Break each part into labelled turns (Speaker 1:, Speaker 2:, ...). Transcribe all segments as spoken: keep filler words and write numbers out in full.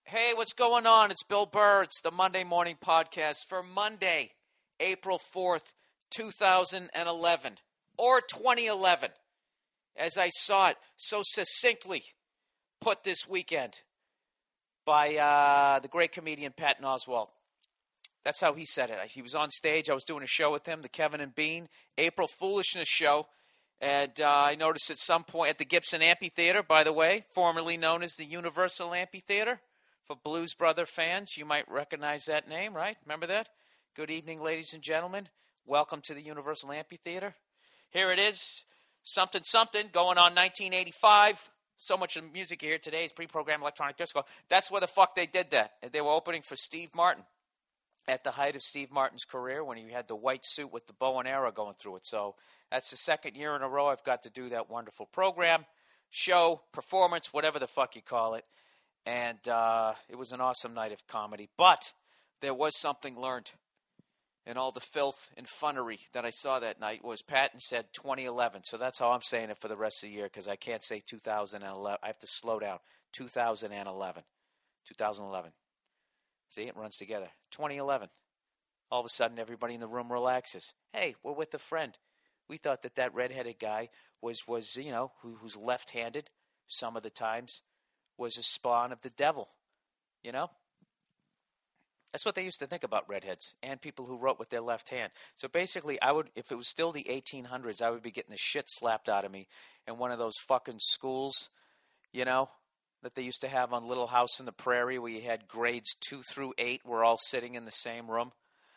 Speaker 1: Hey, what's going on? It's Bill Burr. It's the Monday Morning Podcast for Monday, April fourth, two thousand eleven, or twenty eleven, as I saw it so succinctly put this weekend by uh, the great comedian Patton Oswalt. That's how he said it. He was on stage. I was doing a show with him, the Kevin and Bean April Foolishness Show. And uh, I noticed at some point at the Gibson Amphitheater, by the way, formerly known as the Universal Amphitheater. For Blues Brother fans, you might recognize that name, right? Remember that? Good evening, ladies and gentlemen. Welcome to the Universal Amphitheater. Here it is, something, something, going on nineteen eighty-five. So much of the music here today is pre-programmed electronic disco. That's where the fuck they did that. They were opening for Steve Martin at the height of Steve Martin's career when he had the white suit with the bow and arrow going through it. So that's the second year in a row I've got to do that wonderful program, show, performance, whatever the fuck you call it. And uh, it was an awesome night of comedy. But there was something learned. And all the filth and funnery that I saw that night was Patton said twenty eleven. So that's how I'm saying it for the rest of the year because I can't say two thousand eleven. I have to slow down. two thousand eleven. two thousand eleven. See, it runs together. twenty eleven. All of a sudden, everybody in the room relaxes. Hey, we're with a friend. We thought that that redheaded guy was, was you know, who, who's left-handed some of the times, was a spawn of the devil, you know? That's what they used to think about redheads and people who wrote with their left hand. So basically, I would, if it was still the eighteen hundreds, I would be getting the shit slapped out of me in one of those fucking schools, you know, that they used to have on Little House on the Prairie where you had grades two through eight were all sitting in the same room.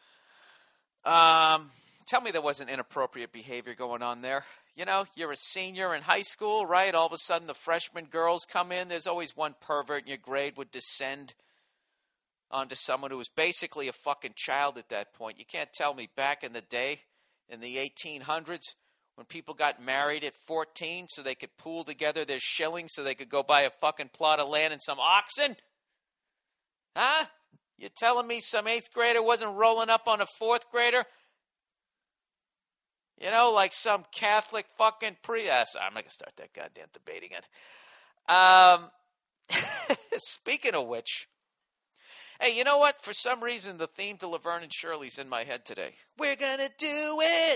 Speaker 1: Um, tell me there wasn't inappropriate behavior going on there. You know, you're a senior in high school, right? All of a sudden the freshman girls come in. There's always one pervert in your grade would descend onto someone who was basically a fucking child at that point. You can't tell me back in the day, in the eighteen hundreds, when people got married at fourteen so they could pool together their shillings so they could go buy a fucking plot of land and some oxen? Huh? You telling me some eighth grader wasn't rolling up on a fourth grader? You know, like some Catholic fucking priest. I'm not going to start that goddamn debate again. Um, speaking of which, hey, you know what? For some reason, the theme to Laverne and Shirley's in my head today. We're going to do it.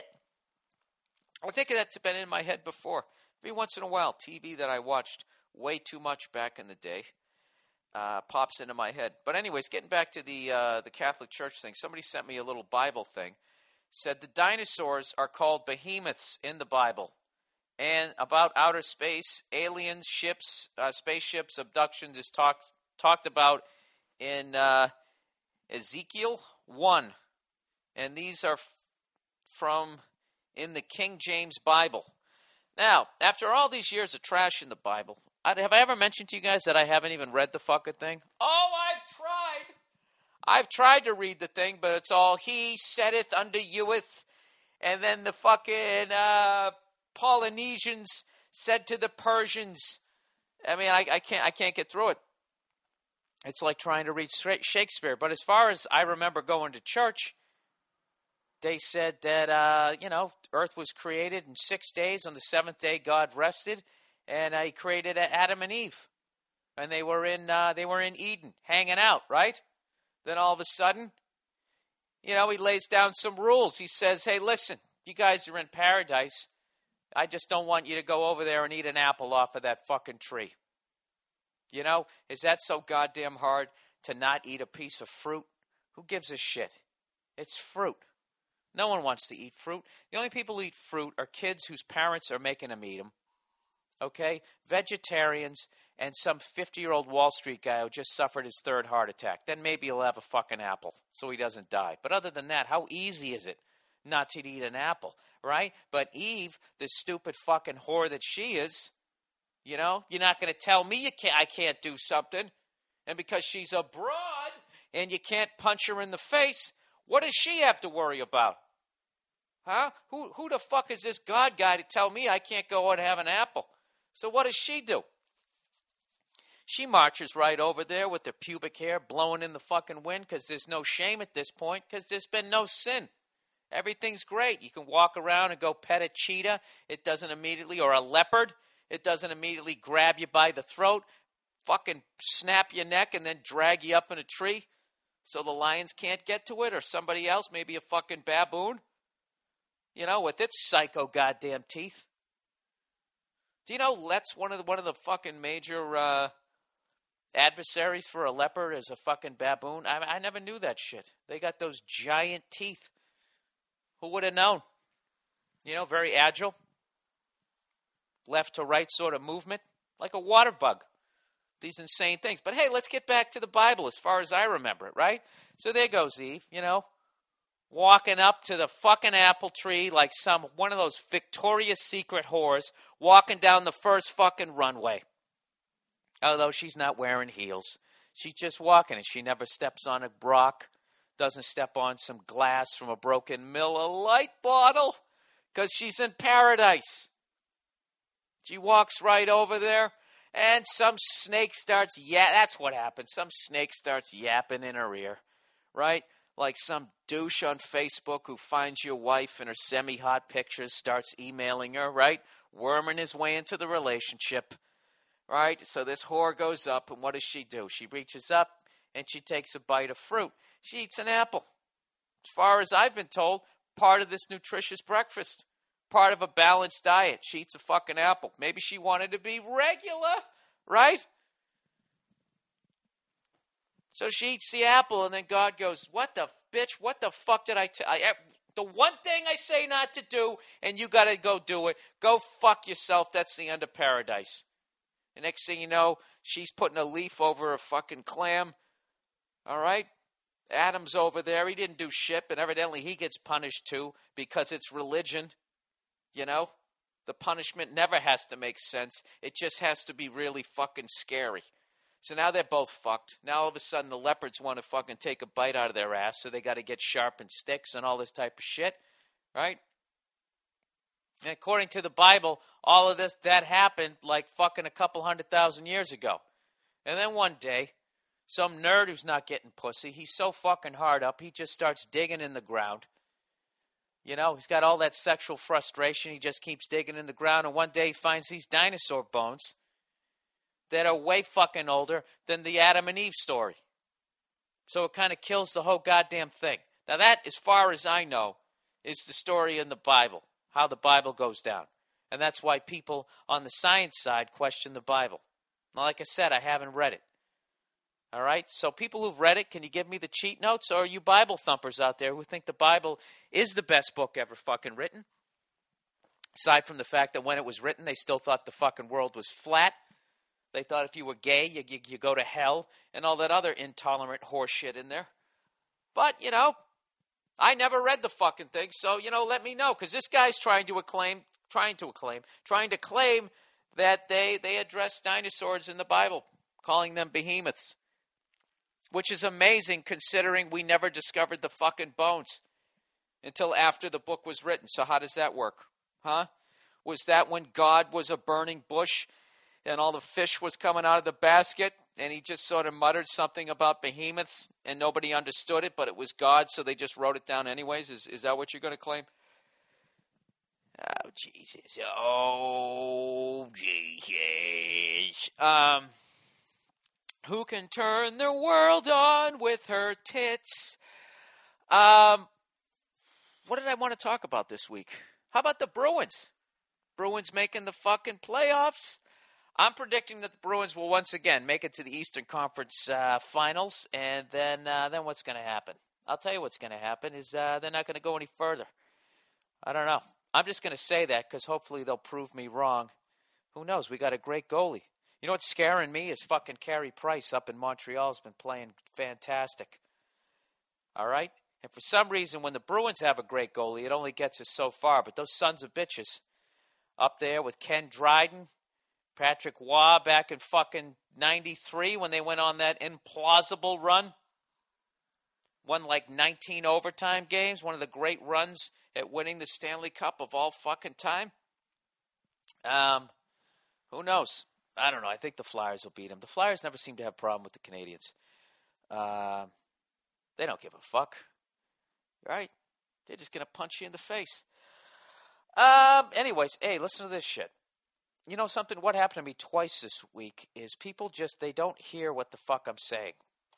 Speaker 1: I think that's been in my head before. Every once in a while, T V that I watched way too much back in the day uh, pops into my head. But anyways, getting back to the uh, the Catholic Church thing, somebody sent me a little Bible thing. Said the dinosaurs are called behemoths in the Bible. And about outer space, aliens, ships, uh, spaceships, abductions is talked talked about in uh, Ezekiel one. And these are f- from in the King James Bible. Now, after all these years of trash in the Bible, I, have I ever mentioned to you guys that I haven't even read the fucking thing? Oh, I've tried. I've tried to read the thing, but it's all he saideth unto youeth, and then the fucking uh, Polynesians said to the Persians. I mean, I, I can't, I can't get through it. It's like trying to read Shakespeare. But as far as I remember going to church, they said that uh, you know, Earth was created in six days. On the seventh day, God rested, and uh, He created Adam and Eve, and they were in uh, they were in Eden, hanging out, right? Then all of a sudden, you know, he lays down some rules. He says, hey, listen, you guys are in paradise. I just don't want you to go over there and eat an apple off of that fucking tree. You know, is that so goddamn hard to not eat a piece of fruit? Who gives a shit? It's fruit. No one wants to eat fruit. The only people who eat fruit are kids whose parents are making them eat them. Okay? Vegetarians and some fifty-year-old Wall Street guy who just suffered his third heart attack. Then maybe he'll have a fucking apple so he doesn't die. But other than that, how easy is it not to eat an apple, right? But Eve, the stupid fucking whore that she is, you know, you're not going to tell me you can't, I can't do something. And because she's a broad and you can't punch her in the face, what does she have to worry about? Huh? Who, who the fuck is this God guy to tell me I can't go and have an apple? So what does she do? She marches right over there with her pubic hair blowing in the fucking wind because there's no shame at this point because there's been no sin. Everything's great. You can walk around and go pet a cheetah. It doesn't immediately, or a leopard. It doesn't immediately grab you by the throat, fucking snap your neck and then drag you up in a tree so the lions can't get to it, or somebody else, maybe a fucking baboon, you know, with its psycho goddamn teeth. Do you know that's one of the, one of the fucking major uh, adversaries for a leopard is a fucking baboon? I, I never knew that shit. They got those giant teeth. Who would have known? You know, very agile. Left to right sort of movement. Like a water bug. These insane things. But hey, let's get back to the Bible as far as I remember it, right? So there goes Eve, you know, walking up to the fucking apple tree like some one of those Victoria's Secret whores walking down the first fucking runway. Although she's not wearing heels. She's just walking and she never steps on a rock, doesn't step on some glass from a broken Miller Lite bottle because she's in paradise. She walks right over there. And some snake starts, yeah, that's what happens. Some snake starts yapping in her ear, right? Like some douche on Facebook who finds your wife in her semi-hot pictures, starts emailing her, right? Worming his way into the relationship, right? So this whore goes up, and what does she do? She reaches up, and she takes a bite of fruit. She eats an apple. As far as I've been told, part of this nutritious breakfast. Part of a balanced diet. She eats a fucking apple. Maybe she wanted to be regular, right? So she eats the apple, and then God goes, what the, bitch, what the fuck did I tell you? The one thing I say not to do, and you got to go do it. Go fuck yourself. That's the end of paradise. The next thing you know, she's putting a leaf over a fucking clam. All right? Adam's over there. He didn't do shit, but evidently he gets punished too because it's religion. You know, the punishment never has to make sense. It just has to be really fucking scary. So now they're both fucked. Now all of a sudden the leopards want to fucking take a bite out of their ass, so they got to get sharpened sticks and all this type of shit, right? And according to the Bible, all of this, that happened like fucking a couple hundred thousand years ago. And then one day, some nerd who's not getting pussy, he's so fucking hard up, he just starts digging in the ground. You know, he's got all that sexual frustration. He just keeps digging in the ground. And one day he finds these dinosaur bones that are way fucking older than the Adam and Eve story. So it kind of kills the whole goddamn thing. Now that, as far as I know, is the story in the Bible, how the Bible goes down. And that's why people on the science side question the Bible. Now, like I said, I haven't read it. All right? So people who've read it, can you give me the cheat notes? Or are you Bible thumpers out there who think the Bible is the best book ever fucking written? Aside from the fact that when it was written, they still thought the fucking world was flat. They thought if you were gay, you, you, you go to hell, and all that other intolerant horseshit in there. But, you know, I never read the fucking thing, so, you know, let me know. Because this guy's trying to acclaim, trying to acclaim, trying to claim that they, they address dinosaurs in the Bible, calling them behemoths. Which is amazing considering we never discovered the fucking bones until after the book was written. So how does that work? Huh? Was that when God was a burning bush and all the fish was coming out of the basket and he just sort of muttered something about behemoths and nobody understood it, but it was God, so they just wrote it down anyways? Is, is that what you're going to claim? Oh, Jesus. Oh, Jesus. Um... Who can turn the world on with her tits? Um, what did I want to talk about this week? How about the Bruins? Bruins making the fucking playoffs? I'm predicting that the Bruins will once again make it to the Eastern Conference uh, Finals, and then uh, then what's going to happen? I'll tell you what's going to happen is uh, they're not going to go any further. I don't know. I'm just going to say that because hopefully they'll prove me wrong. Who knows? We got a great goalie. You know what's scaring me is fucking Carey Price up in Montreal has been playing fantastic. All right? And for some reason, when the Bruins have a great goalie, it only gets us so far. But those sons of bitches up there with Ken Dryden, Patrick Waugh back in fucking ninety-three when they went on that implausible run, won like nineteen overtime games, one of the great runs at winning the Stanley Cup of all fucking time. Um, who knows? I don't know. I think the Flyers will beat them. The Flyers never seem to have a problem with the Canadians. Uh, they don't give a fuck. Right? They're just going to punch you in the face. Um. Anyways, hey, listen to this shit. you know something? What happened to me twice this week is people just, they don't hear what the fuck I'm saying.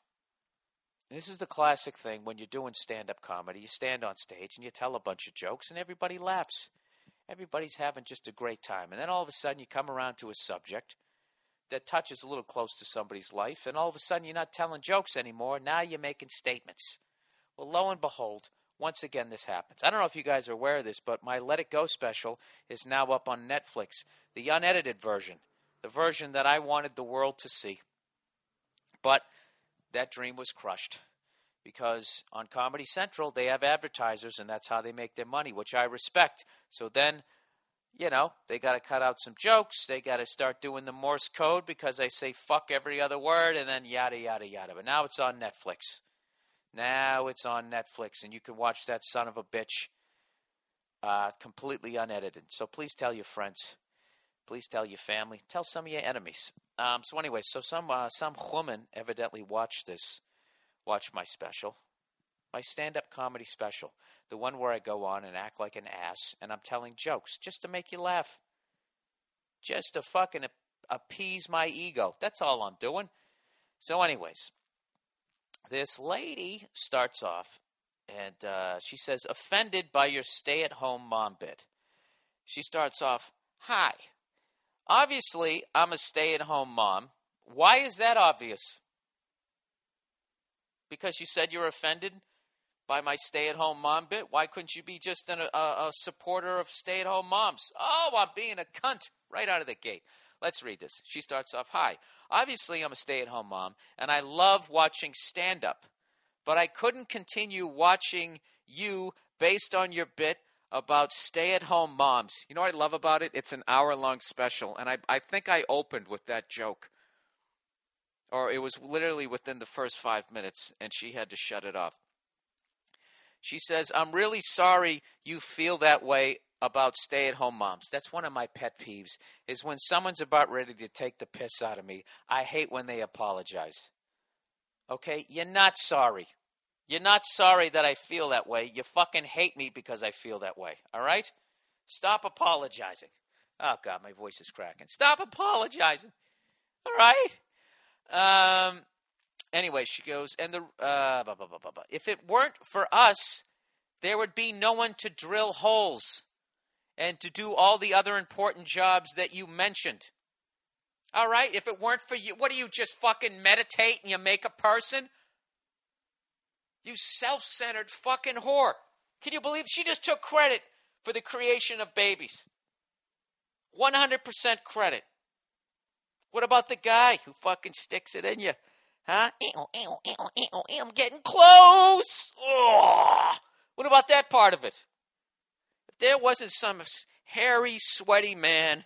Speaker 1: This is the classic thing when you're doing stand-up comedy. You stand on stage and you tell a bunch of jokes and everybody laughs. Everybody's having just a great time. And then all of a sudden you come around to a subject that touches a little close to somebody's life, and all of a sudden you're not telling jokes anymore. Now you're making statements. Well, lo and behold, once again this happens. I don't know if you guys are aware of this, but my Let It Go special is now up on Netflix, the unedited version, the version that I wanted the world to see. But that dream was crushed because on Comedy Central they have advertisers, and that's how they make their money, which I respect. So then, you know, they got to cut out some jokes. They got to start doing the Morse code because they say fuck every other word, and then yada, yada, yada. But now it's on Netflix. Now it's on Netflix, and you can watch that son of a bitch uh, completely unedited. So please tell your friends. Please tell your family. Tell some of your enemies. Um, so anyway, so some uh, some woman evidently watched this, watched my special, my stand-up comedy special, the one where I go on and act like an ass, and I'm telling jokes just to make you laugh, just to fucking appease my ego. That's all I'm doing. So anyways, this lady starts off, and uh, she says, offended by your stay-at-home mom bit. She starts off, hi. Obviously, I'm a stay-at-home mom. Why is that obvious? Because you said you're offended by my stay-at-home mom bit? Why couldn't you be just an, a, a supporter of stay-at-home moms? Oh, I'm being a cunt right out of the gate. Let's read this. She starts off, hi. Obviously, I'm a stay-at-home mom, and I love watching stand-up. But I couldn't continue watching you based on your bit about stay-at-home moms. You know what I love about it? It's an hour-long special, and I, I think I opened with that joke. Or it was literally within the first five minutes, and she had to shut it off. She says, I'm really sorry you feel that way about stay-at-home moms. That's one of my pet peeves, is when someone's about ready to take the piss out of me. I hate when they apologize. Okay? You're not sorry. You're not sorry that I feel that way. You fucking hate me because I feel that way. All right? Stop apologizing. Oh, God, my voice is cracking. Stop apologizing. All right? Um. Anyway, she goes, and the uh, blah, blah, blah, blah, blah. If it weren't for us, there would be no one to drill holes and to do all the other important jobs that you mentioned. All right? If it weren't for you, what do you just fucking meditate and you make a person? You self-centered fucking whore. Can you believe she just took credit for the creation of babies? one hundred percent credit. What about the guy who fucking sticks it in you? Huh? I'm getting close. Oh. What about that part of it? If there wasn't some hairy, sweaty man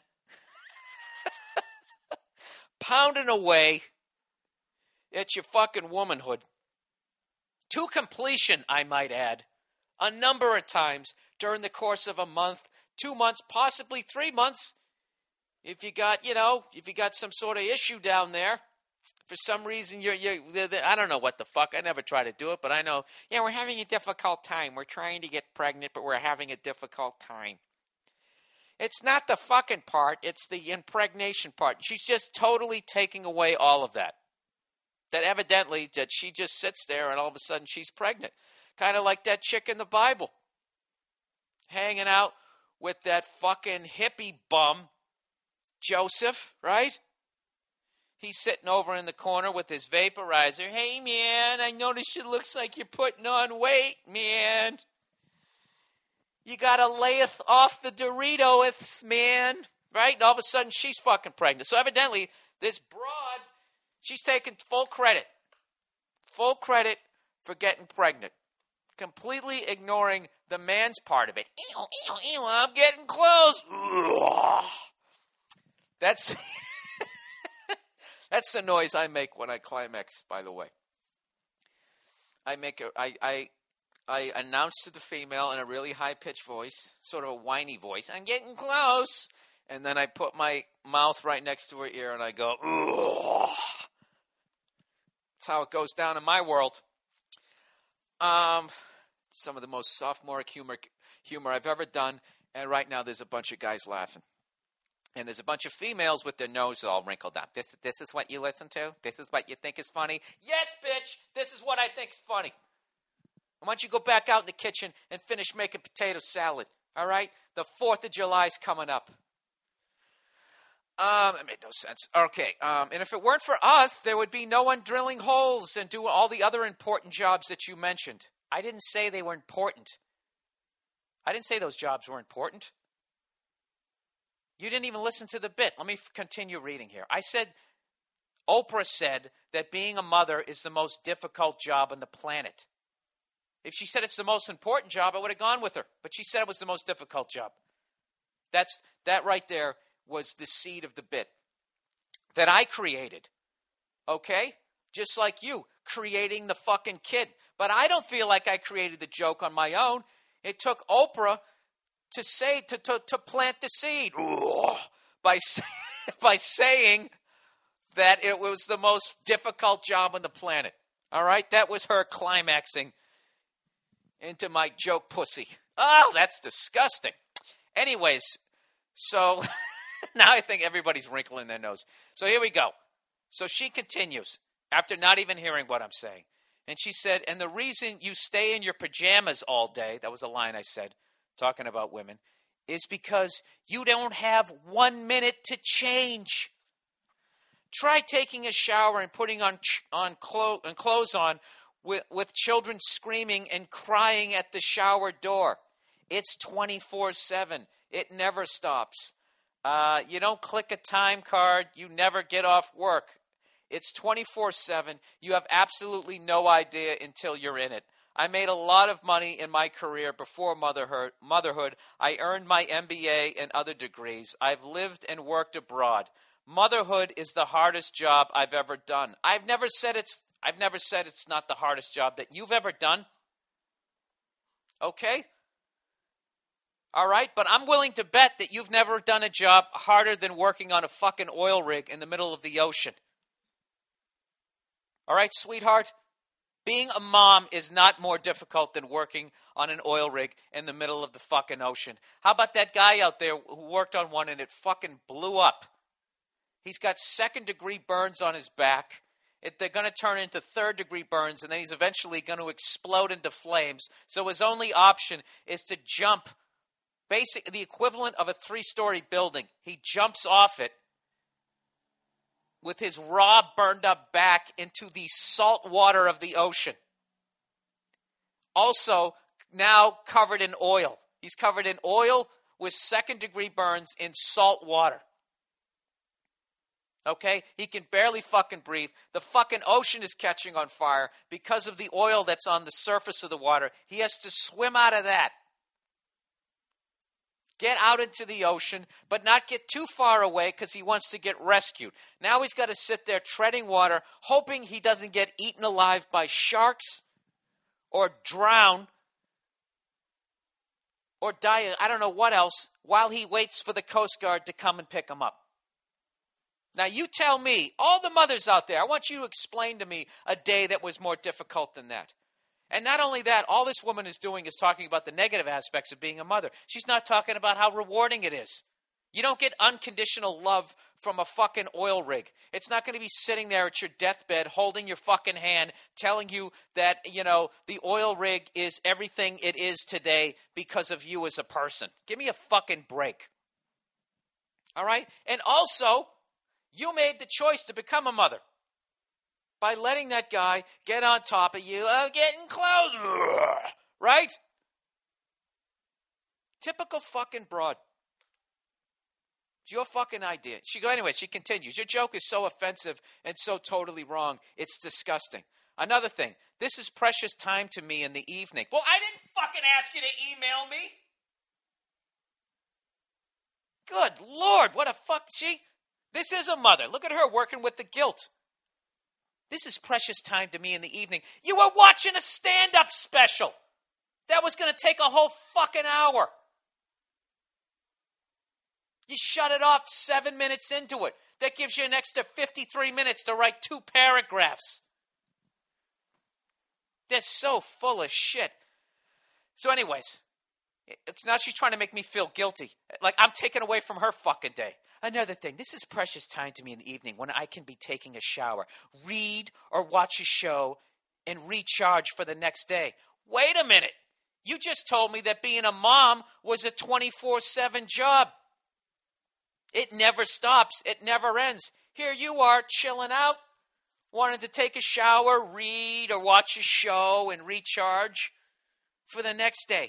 Speaker 1: pounding away at your fucking womanhood, to completion, I might add, a number of times during the course of a month, two months, possibly three months, if you got, you know, if you got some sort of issue down there, for some reason you're, you're, I don't know what the fuck, I never try to do it, but I know, yeah, we're having a difficult time. We're trying to get pregnant, but we're having a difficult time. It's not the fucking part, it's the impregnation part. She's just totally taking away all of that. That evidently, that she just sits there and all of a sudden she's pregnant. Kind of like that chick in the Bible. Hanging out with that fucking hippie bum, Joseph, right? He's sitting over in the corner with his vaporizer. Hey, man, I notice it looks like you're putting on weight, man. You got to layeth off the Doritos, man. Right? And all of a sudden, she's fucking pregnant. So evidently, this broad, she's taking full credit. Full credit for getting pregnant. Completely ignoring the man's part of it. Ew, ew, ew, I'm getting close. Ugh. That's... That's the noise I make when I climax, by the way. I make a, I, I, I announce to the female in a really high-pitched voice, sort of a whiny voice, I'm getting close. And then I put my mouth right next to her ear and I go, ugh. That's how it goes down in my world. Um, some of the most sophomoric humor, humor I've ever done. And right now there's a bunch of guys laughing. And there's a bunch of females with their noses all wrinkled up. This, this is what you listen to? This is what you think is funny? Yes, bitch, this is what I think is funny. Why don't you go back out in the kitchen and finish making potato salad, all right? The fourth of July is coming up. Um, it made no sense. Okay, um, and if it weren't for us, there would be no one drilling holes and doing all the other important jobs that you mentioned. I didn't say they were important. I didn't say those jobs were important. You didn't even listen to the bit. Let me f- continue reading here. I said, Oprah said that being a mother is the most difficult job on the planet. If she said it's the most important job, I would have gone with her. But she said it was the most difficult job. That's that right there was the seed of the bit that I created. Okay? Just like you, creating the fucking kid. But I don't feel like I created the joke on my own. It took Oprah to say, to, to, to plant the seed by, by saying that it was the most difficult job on the planet. All right? That was her climaxing into my joke pussy. Oh, that's disgusting. Anyways, so now I think everybody's wrinkling their nose. So here we go. So she continues after not even hearing what I'm saying. And she said, and the reason you stay in your pajamas all day, that was a line I said, talking about women, is because you don't have one minute to change. Try taking a shower and putting on on, clo- on clothes on with, with children screaming and crying at the shower door. It's twenty-four seven. It never stops. Uh, you don't click a time card. You never get off work. It's twenty-four seven. You have absolutely no idea until you're in it. I made a lot of money in my career before motherhood. motherhood. I earned my M B A and other degrees. I've lived and worked abroad. Motherhood is the hardest job I've ever done. I've never said it's I've never said it's not the hardest job that you've ever done. Okay? All right, but I'm willing to bet that you've never done a job harder than working on a fucking oil rig in the middle of the ocean. All right, sweetheart? Being a mom is not more difficult than working on an oil rig in the middle of the fucking ocean. How about that guy out there who worked on one and it fucking blew up? He's got second degree burns on his back. It, they're going to turn into third degree burns, and then he's eventually going to explode into flames. So his only option is to jump, basically the equivalent of a three-story building. He jumps off it with his raw, burned up back into the salt water of the ocean. Also, now covered in oil. He's covered in oil with second degree burns in salt water. Okay? He can barely fucking breathe. The fucking ocean is catching on fire because of the oil that's on the surface of the water. He has to swim out of that. Get out into the ocean, but not get too far away because he wants to get rescued. Now he's got to sit there treading water, hoping he doesn't get eaten alive by sharks or drown or die, I don't know what else, while he waits for the Coast Guard to come and pick him up. Now you tell me, all the mothers out there, I want you to explain to me a day that was more difficult than that. And not only that, all this woman is doing is talking about the negative aspects of being a mother. She's not talking about how rewarding it is. You don't get unconditional love from a fucking oil rig. It's not going to be sitting there at your deathbed holding your fucking hand telling you that, you know, the oil rig is everything it is today because of you as a person. Give me a fucking break. All right? And also, you made the choice to become a mother by letting that guy get on top of you. I'm getting close. Right? Typical fucking broad. It's your fucking idea. She go anyway, she continues. Your joke is so offensive and so totally wrong. It's disgusting. Another thing. This is precious time to me in the evening. Well, I didn't fucking ask you to email me. Good Lord, what a fuck. She, this is a mother. Look at her working with the guilt. This is precious time to me in the evening. You were watching a stand-up special. That was going to take a whole fucking hour. You shut it off seven minutes into it. That gives you an extra fifty-three minutes to write two paragraphs. They're so full of shit. So anyways, now she's trying to make me feel guilty. Like I'm taking away from her fucking day. Another thing, this is precious time to me in the evening when I can be taking a shower, read or watch a show, and recharge for the next day. Wait a minute. You just told me that being a mom was a twenty-four seven job. It never stops. It never ends. Here you are chilling out, wanting to take a shower, read, or watch a show and recharge for the next day.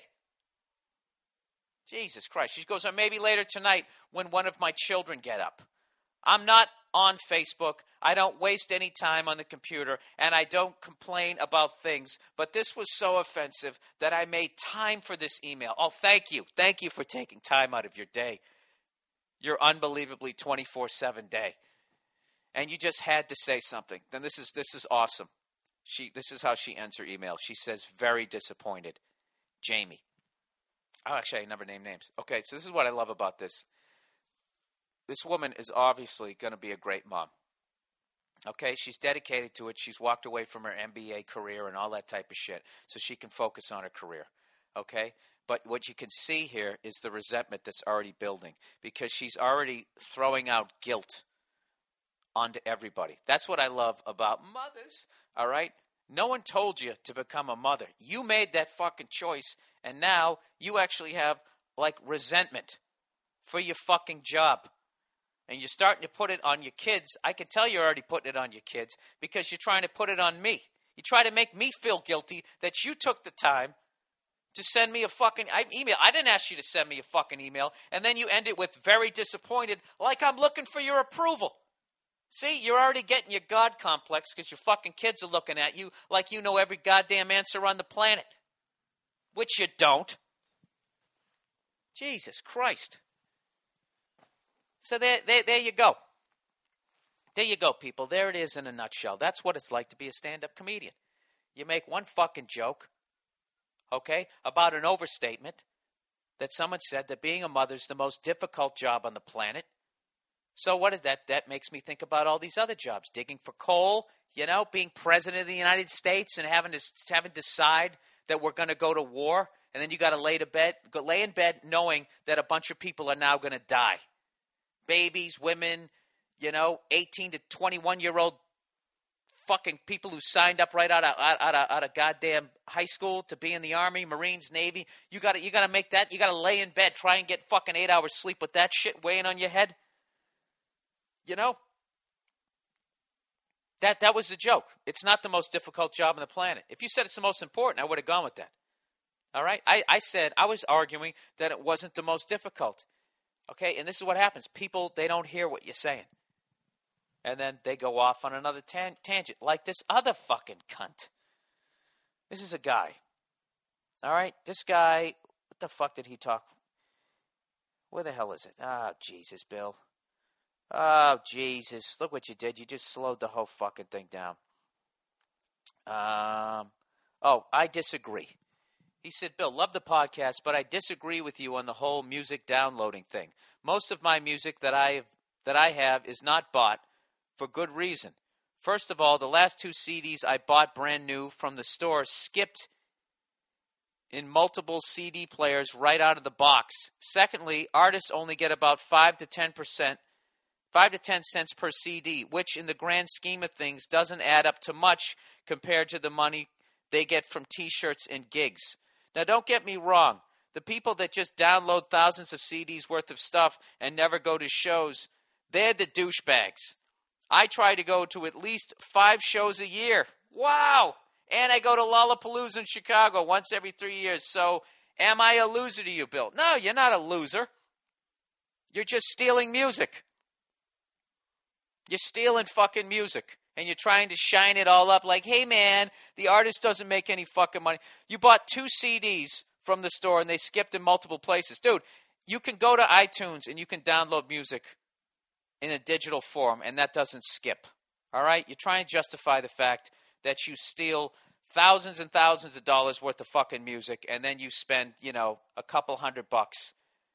Speaker 1: Jesus Christ. She goes, or maybe later tonight when one of my children get up. I'm not on Facebook. I don't waste any time on the computer, and I don't complain about things. But this was so offensive that I made time for this email. Oh, thank you. Thank you for taking time out of your day. Your unbelievably twenty-four seven day. And you just had to say something. Then this is this is awesome. She this is how she ends her email. She says, very disappointed. Jamie. Oh, actually, I never named names. Okay, so this is what I love about this. This woman is obviously going to be a great mom. Okay, she's dedicated to it. She's walked away from her M B A career and all that type of shit so she can focus on her career. Okay? But what you can see here is the resentment that's already building because she's already throwing out guilt onto everybody. That's what I love about mothers, all right? No one told you to become a mother. You made that fucking choice, and now you actually have, like, resentment for your fucking job. And you're starting to put it on your kids. I can tell you're already putting it on your kids because you're trying to put it on me. You try to make me feel guilty that you took the time to send me a fucking email. I didn't ask you to send me a fucking email. And then you end it with very disappointed, like I'm looking for your approval. See, you're already getting your God complex because your fucking kids are looking at you like you know every goddamn answer on the planet. Which you don't. Jesus Christ. So there, there, there you go. There you go, people. There it is in a nutshell. That's what it's like to be a stand-up comedian. You make one fucking joke, okay, about an overstatement that someone said that being a mother is the most difficult job on the planet. So what is that? That makes me think about all these other jobs. Digging for coal, you know, being president of the United States and having to, having to decide that we're going to go to war. And then you got to lay to bed, go lay in bed knowing that a bunch of people are now going to die. Babies, women, you know, eighteen to twenty-one-year-old fucking people who signed up right out of, out of, out of goddamn high school to be in the Army, Marines, Navy. You got to you got to make that. You got to lay in bed, try and get fucking eight hours sleep with that shit weighing on your head. You know? That that was the joke. It's not the most difficult job on the planet. If you said it's the most important, I would have gone with that. All right? I, I said, I was arguing that it wasn't the most difficult. Okay? And this is what happens. People, they don't hear what you're saying. And then they go off on another tan- tangent, like this other fucking cunt. This is a guy. All right? This guy, what the fuck did he talk? Where the hell is it? Oh, Jesus, Bill. Oh, Jesus. Look what you did. You just slowed the whole fucking thing down. Um. Oh, I disagree. He said, Bill, love the podcast, but I disagree with you on the whole music downloading thing. Most of my music that I have, that I have is not bought for good reason. First of all, the last two C Ds I bought brand new from the store skipped in multiple C D players right out of the box. Secondly, artists only get about five to ten percent, five to ten cents per C D, which in the grand scheme of things doesn't add up to much compared to the money they get from T-shirts and gigs. Now, don't get me wrong. The people that just download thousands of C Ds worth of stuff and never go to shows, they're the douchebags. I try to go to at least five shows a year. Wow! And I go to Lollapalooza in Chicago once every three years. So, am I a loser to you, Bill? No, you're not a loser. You're just stealing music. You're stealing fucking music. And you're trying to shine it all up like, hey, man, the artist doesn't make any fucking money. You bought two C Ds from the store and they skipped in multiple places. Dude, you can go to iTunes and you can download music in a digital form, and that doesn't skip. All right? You're trying to justify the fact that you steal thousands and thousands of dollars worth of fucking music, and then you spend, you know, a couple hundred bucks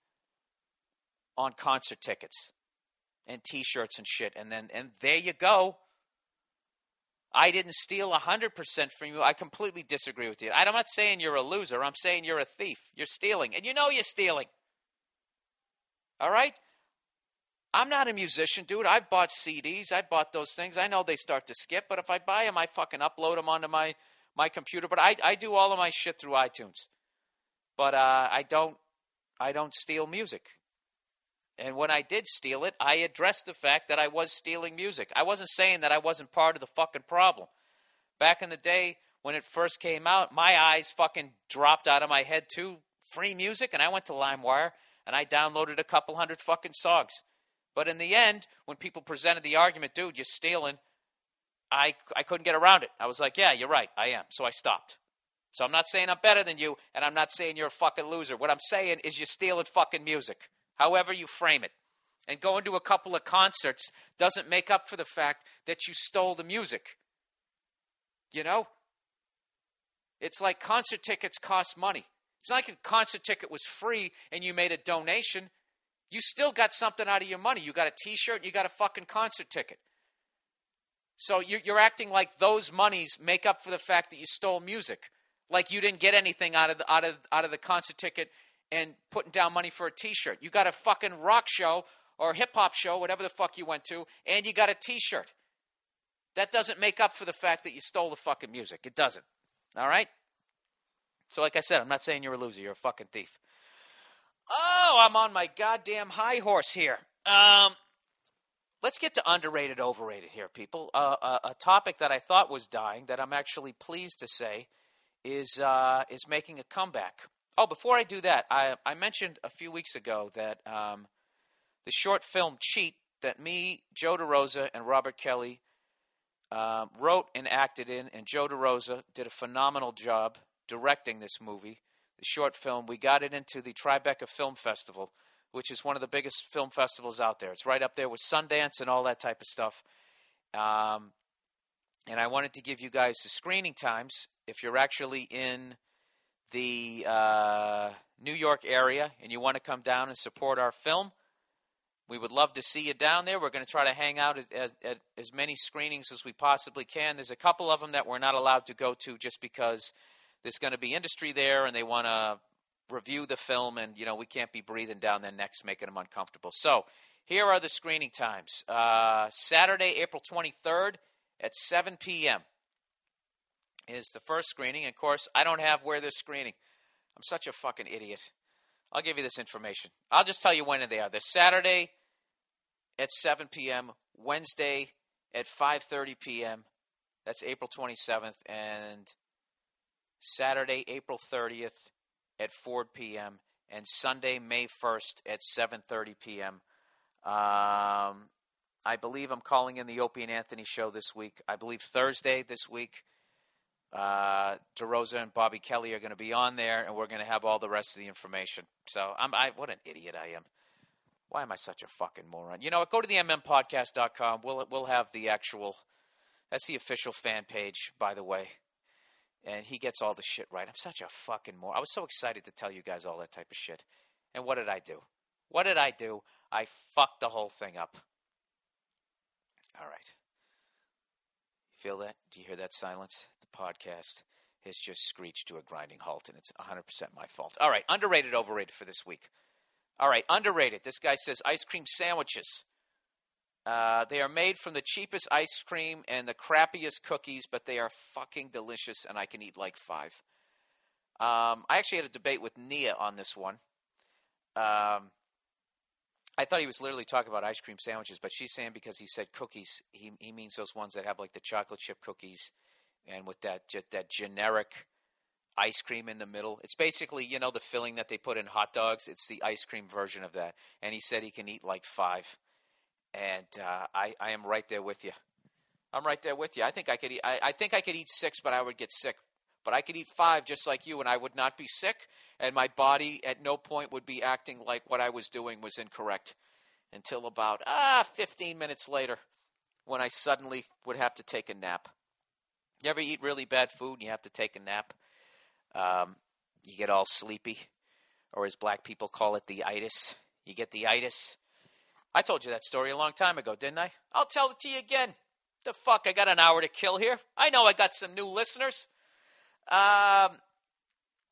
Speaker 1: on concert tickets and T-shirts and shit, and then and there you go. I didn't steal one hundred percent from you. I completely disagree with you. I'm not saying you're a loser. I'm saying you're a thief. You're stealing, and you know you're stealing. All right? I'm not a musician, dude. I bought C Ds. I bought those things. I know they start to skip, but if I buy them, I fucking upload them onto my, my computer. But I, I do all of my shit through iTunes. But uh, I don't I don't steal music. And when I did steal it, I addressed the fact that I was stealing music. I wasn't saying that I wasn't part of the fucking problem. Back in the day when it first came out, my eyes fucking dropped out of my head to free music, and I went to LimeWire and I downloaded a couple hundred fucking songs. But in the end, when people presented the argument, dude, you're stealing, I, I couldn't get around it. I was like, yeah, you're right, I am. So I stopped. So I'm not saying I'm better than you, and I'm not saying you're a fucking loser. What I'm saying is you're stealing fucking music, however you frame it. And going to a couple of concerts doesn't make up for the fact that you stole the music. You know? It's like concert tickets cost money. It's not like a concert ticket was free and you made a donation. You still got something out of your money. You got a T-shirt and you got a fucking concert ticket. So you're, you're acting like those monies make up for the fact that you stole music. Like you didn't get anything out of the, out of out of the concert ticket and putting down money for a T-shirt. You got a fucking rock show or hip-hop show, whatever the fuck you went to, and you got a T-shirt. That doesn't make up for the fact that you stole the fucking music. It doesn't. All right? So like I said, I'm not saying you're a loser. You're a fucking thief. Oh, I'm on my goddamn high horse here. Um, let's get to underrated, overrated here, people. Uh, a, a topic that I thought was dying that I'm actually pleased to say is uh, is making a comeback. Oh, before I do that, I, I mentioned a few weeks ago that um, the short film Cheat that me, Joe DeRosa, and Robert Kelly uh, wrote and acted in, and Joe DeRosa did a phenomenal job directing this movie. The short film, we got it into the Tribeca Film Festival, which is one of the biggest film festivals out there. It's right up there with Sundance and all that type of stuff. Um, and I wanted to give you guys the screening times. If you're actually in the uh, New York area and you want to come down and support our film, we would love to see you down there. We're going to try to hang out at, at, at as many screenings as we possibly can. There's a couple of them that we're not allowed to go to just because there's going to be industry there, and they want to review the film, and, you know, we can't be breathing down their necks, making them uncomfortable. So here are the screening times. Uh, Saturday, April twenty-third at seven p.m. is the first screening. And, of course, I don't have where they're screening. I'm such a fucking idiot. I'll give you this information. I'll just tell you when they are. They're Saturday at seven p.m., Wednesday at five thirty p.m. That's April twenty-seventh, and Saturday, April thirtieth at four p.m., and Sunday, May first at seven thirty p.m. Um, I believe I'm calling in the Opie and Anthony show this week. I believe Thursday this week, uh, DeRosa and Bobby Kelly are going to be on there, and we're going to have all the rest of the information. So, I'm, I, what an idiot I am. Why am I such a fucking moron? You know what? Go to the m m podcast dot com. We'll, we'll have the actual, that's the official fan page, by the way. And he gets all the shit right. I'm such a fucking moron. I was so excited to tell you guys all that type of shit. And what did I do? What did I do? I fucked the whole thing up. All right. You feel that? Do you hear that silence? The podcast has just screeched to a grinding halt, and it's one hundred percent my fault. All right. Underrated, overrated for this week. All right. Underrated. This guy says ice cream sandwiches. Uh, they are made from the cheapest ice cream and the crappiest cookies, but they are fucking delicious, and I can eat like five. Um, I actually had a debate with Nia on this one. Um, I thought he was literally talking about ice cream sandwiches, but she's saying because he said cookies, he he means those ones that have like the chocolate chip cookies and with that just that generic ice cream in the middle. It's basically, you know, the filling that they put in hot dogs. It's the ice cream version of that. And he said he can eat like five. And uh, I, I am right there with you. I'm right there with you. I think I could eat. I, I think I could eat six, but I would get sick. But I could eat five just like you, and I would not be sick. And my body at no point would be acting like what I was doing was incorrect until about ah fifteen minutes later, when I suddenly would have to take a nap. You ever eat really bad food and you have to take a nap? Um, you get all sleepy, or as black people call it, the itis. You get the itis. I told you that story a long time ago, didn't I? I'll tell it to you again. The fuck, I got an hour to kill here. I know I got some new listeners. Um,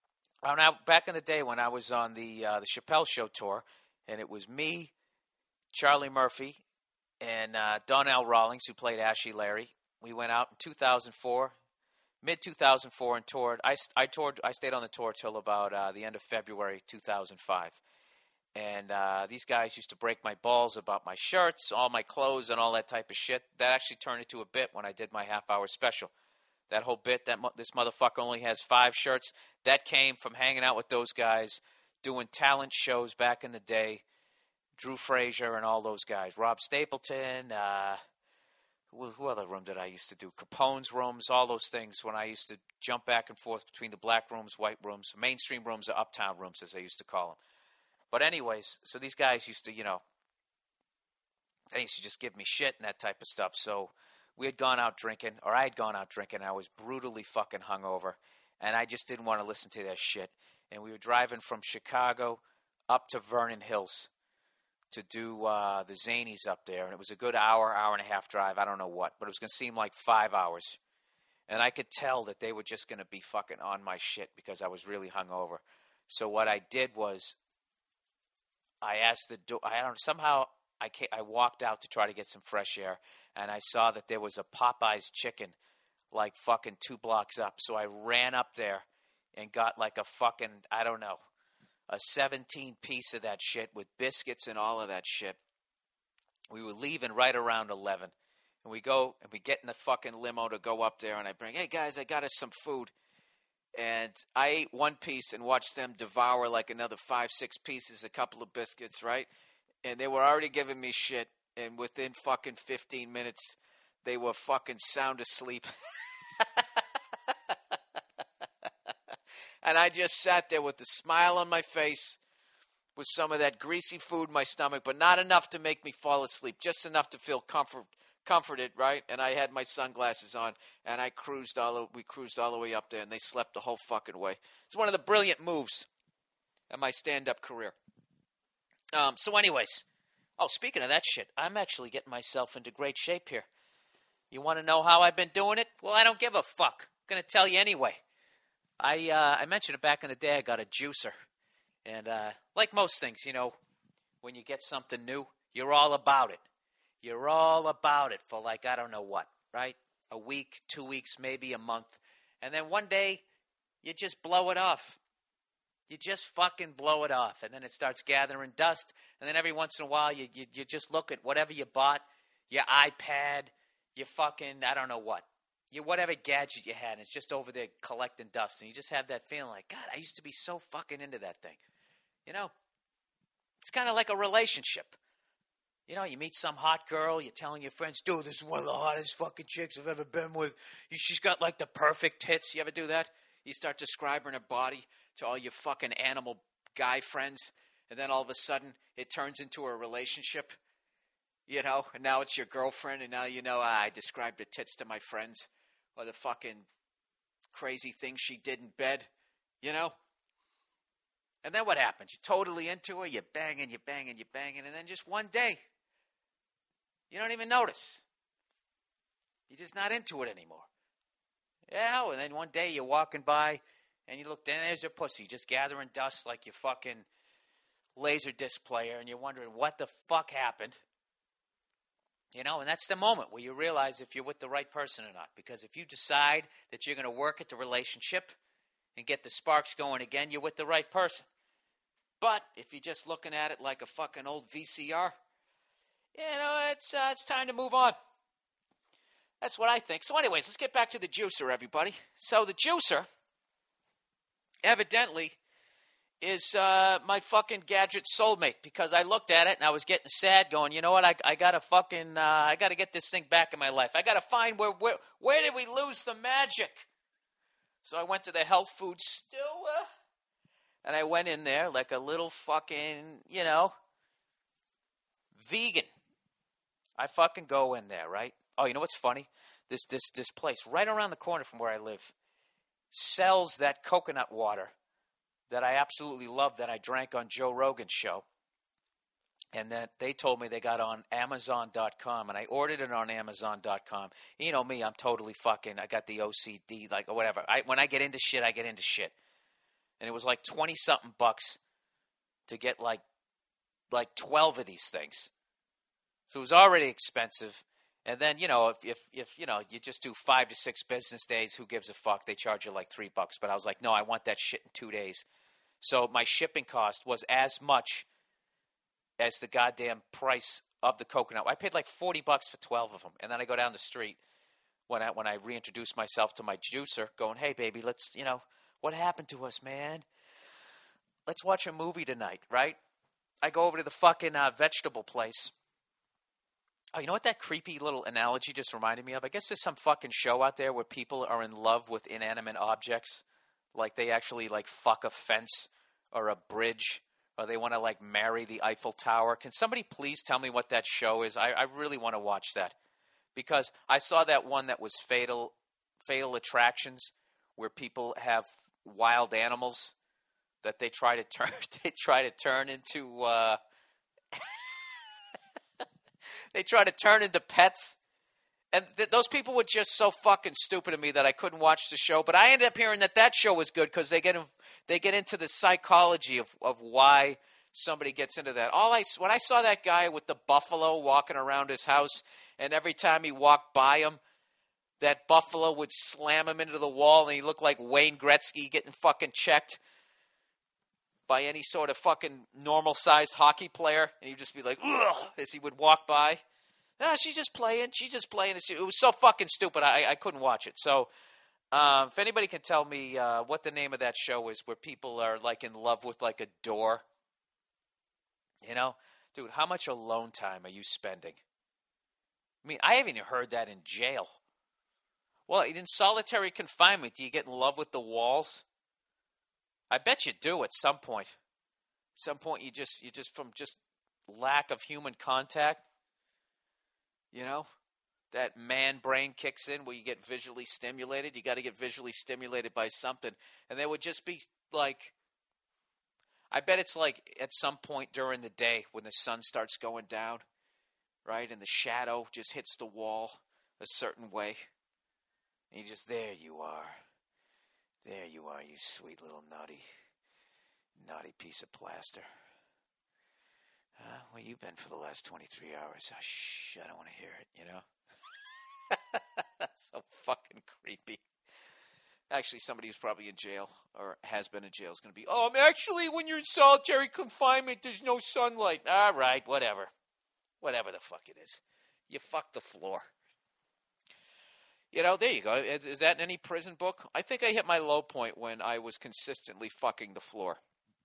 Speaker 1: now, back in the day when I was on the uh, the Chappelle Show tour, and it was me, Charlie Murphy and uh, Donnell Rawlings, who played Ashy Larry. We went out in two thousand four, mid two thousand four, and toured. I, I toured. I stayed on the tour till about uh, the end of February two thousand five. And uh, these guys used to break my balls about my shirts, all my clothes, and all that type of shit. That actually turned into a bit when I did my half-hour special. That whole bit, that mo- this motherfucker only has five shirts, that came from hanging out with those guys, doing talent shows back in the day. Drew Frazier and all those guys. Rob Stapleton, uh, who, who other room did I used to do? Capone's rooms, all those things when I used to jump back and forth between the black rooms, white rooms, mainstream rooms, or uptown rooms, as I used to call them. But anyways, so these guys used to, you know, they used to just give me shit and that type of stuff. So we had gone out drinking, or I had gone out drinking. I was brutally fucking hungover, and I just didn't want to listen to that shit. And we were driving from Chicago up to Vernon Hills to do uh, the Zanies up there. And it was a good hour, hour and a half drive. I don't know what, but it was going to seem like five hours. And I could tell that they were just going to be fucking on my shit because I was really hungover. So what I did was, I asked the do- I don't somehow I came, I walked out to try to get some fresh air, and I saw that there was a Popeye's chicken like fucking two blocks up. So I ran up there and got like a fucking, I don't know, a seventeen piece of that shit with biscuits and all of that shit. We were leaving right around eleven, and we go and we get in the fucking limo to go up there, and I bring, hey guys, I got us some food. And I ate one piece and watched them devour like another five, six pieces, a couple of biscuits, right? And they were already giving me shit. And within fucking fifteen minutes, they were fucking sound asleep. And I just sat there with a smile on my face, with some of that greasy food in my stomach, but not enough to make me fall asleep, just enough to feel comfort. comforted, right? And I had my sunglasses on, and I cruised all the, we cruised all the way up there, and they slept the whole fucking way. It's one of the brilliant moves in my stand-up career. Um, so anyways, oh, speaking of that shit, I'm actually getting myself into great shape here. You want to know how I've been doing it? Well, I don't give a fuck. I'm going to tell you anyway. I uh, I mentioned it back in the day. I got a juicer. And uh, like most things, you know, when you get something new, you're all about it. You're all about it for like, I don't know what, right? A week, two weeks, maybe a month. And then one day, you just blow it off. You just fucking blow it off. And then it starts gathering dust. And then every once in a while, you, you, you just look at whatever you bought, your iPad, your fucking, I don't know what, your whatever gadget you had. And it's just over there collecting dust. And you just have that feeling like, God, I used to be so fucking into that thing. You know, it's kind of like a relationship. You know, you meet some hot girl, you're telling your friends, dude, this is one of the hottest fucking chicks I've ever been with. She's got like the perfect tits. You ever do that? You start describing her body to all your fucking animal guy friends, and then all of a sudden it turns into a relationship, you know, and now it's your girlfriend, and now you know, ah, I described the tits to my friends, or the fucking crazy things she did in bed, you know? And then what happens? You're totally into her, you're banging, you're banging, you're banging, and then just one day, you don't even notice. You're just not into it anymore. Yeah, and then one day you're walking by and you look, then there's your pussy just gathering dust like your fucking laser disc player, and you're wondering what the fuck happened. You know, and that's the moment where you realize if you're with the right person or not. Because if you decide that you're going to work at the relationship and get the sparks going again, you're with the right person. But if you're just looking at it like a fucking old V C R, you know, it's uh, it's time to move on. That's what I think. So anyways, let's get back to the juicer, everybody. So the juicer, evidently, is uh, my fucking gadget soulmate, because I looked at it and I was getting sad going, you know what, I, I got to fucking, uh, I got to get this thing back in my life. I got to find where, where, where did we lose the magic? So I went to the health food store, and I went in there like a little fucking, you know, vegan. I fucking go in there, right? Oh, you know what's funny? This this this place right around the corner from where I live sells that coconut water that I absolutely love, that I drank on Joe Rogan's show. And that they told me they got on Amazon dot com, and I ordered it on Amazon dot com. You know me, I'm totally fucking, I got the O C D, like, or whatever. I, when I get into shit, I get into shit. And it was like twenty-something bucks to get like like twelve of these things. So it was already expensive. And then, you know, if, if, if, you know, you just do five to six business days, who gives a fuck? They charge you like three bucks. But I was like, no, I want that shit in two days. So my shipping cost was as much as the goddamn price of the coconut. I paid like forty bucks for twelve of them. And then I go down the street when I, when I reintroduce myself to my juicer going, hey, baby, let's, you know, what happened to us, man? Let's watch a movie tonight, right? I go over to the fucking uh, vegetable place. Oh, you know what that creepy little analogy just reminded me of? I guess there's some fucking show out there where people are in love with inanimate objects. Like they actually like fuck a fence or a bridge, or they want to like marry the Eiffel Tower. Can somebody please tell me what that show is? I, I really want to watch that. Because I saw that one that was Fatal Fatal Attractions, where people have wild animals that they try to turn they try to turn into uh, they try to turn into pets. And th- those people were just so fucking stupid to me that I couldn't watch the show. But I ended up hearing that that show was good because they get in, they get into the psychology of, of why somebody gets into that. All I when I saw that guy with the buffalo walking around his house, and every time he walked by him, that buffalo would slam him into the wall, and he looked like Wayne Gretzky getting fucking checked by any sort of fucking normal-sized hockey player, and he'd just be like, ugh, as he would walk by. No, she's just playing. She's just playing. It was so fucking stupid, I, I couldn't watch it. So um, if anybody can tell me uh, what the name of that show is where people are like in love with like a door, you know? Dude, how much alone time are you spending? I mean, I haven't even heard that in jail. Well, in solitary confinement, do you get in love with the walls? I bet you do at some point. At some point, you just, you just from just lack of human contact, you know, that man brain kicks in where you get visually stimulated. You got to get visually stimulated by something. And there would just be like, I bet it's like at some point during the day when the sun starts going down, right? And the shadow just hits the wall a certain way. And you just, there you are. There you are, you sweet little naughty, naughty piece of plaster. Uh, where you been for the last twenty-three hours? Oh, shh, I don't want to hear it, you know? So fucking creepy. Actually, somebody who's probably in jail or has been in jail is going to be, oh, actually, when you're in solitary confinement, there's no sunlight. All right, whatever. Whatever the fuck it is. You fuck the floor. You know, there you go. Is, is that in any prison book? I think I hit my low point when I was consistently fucking the floor.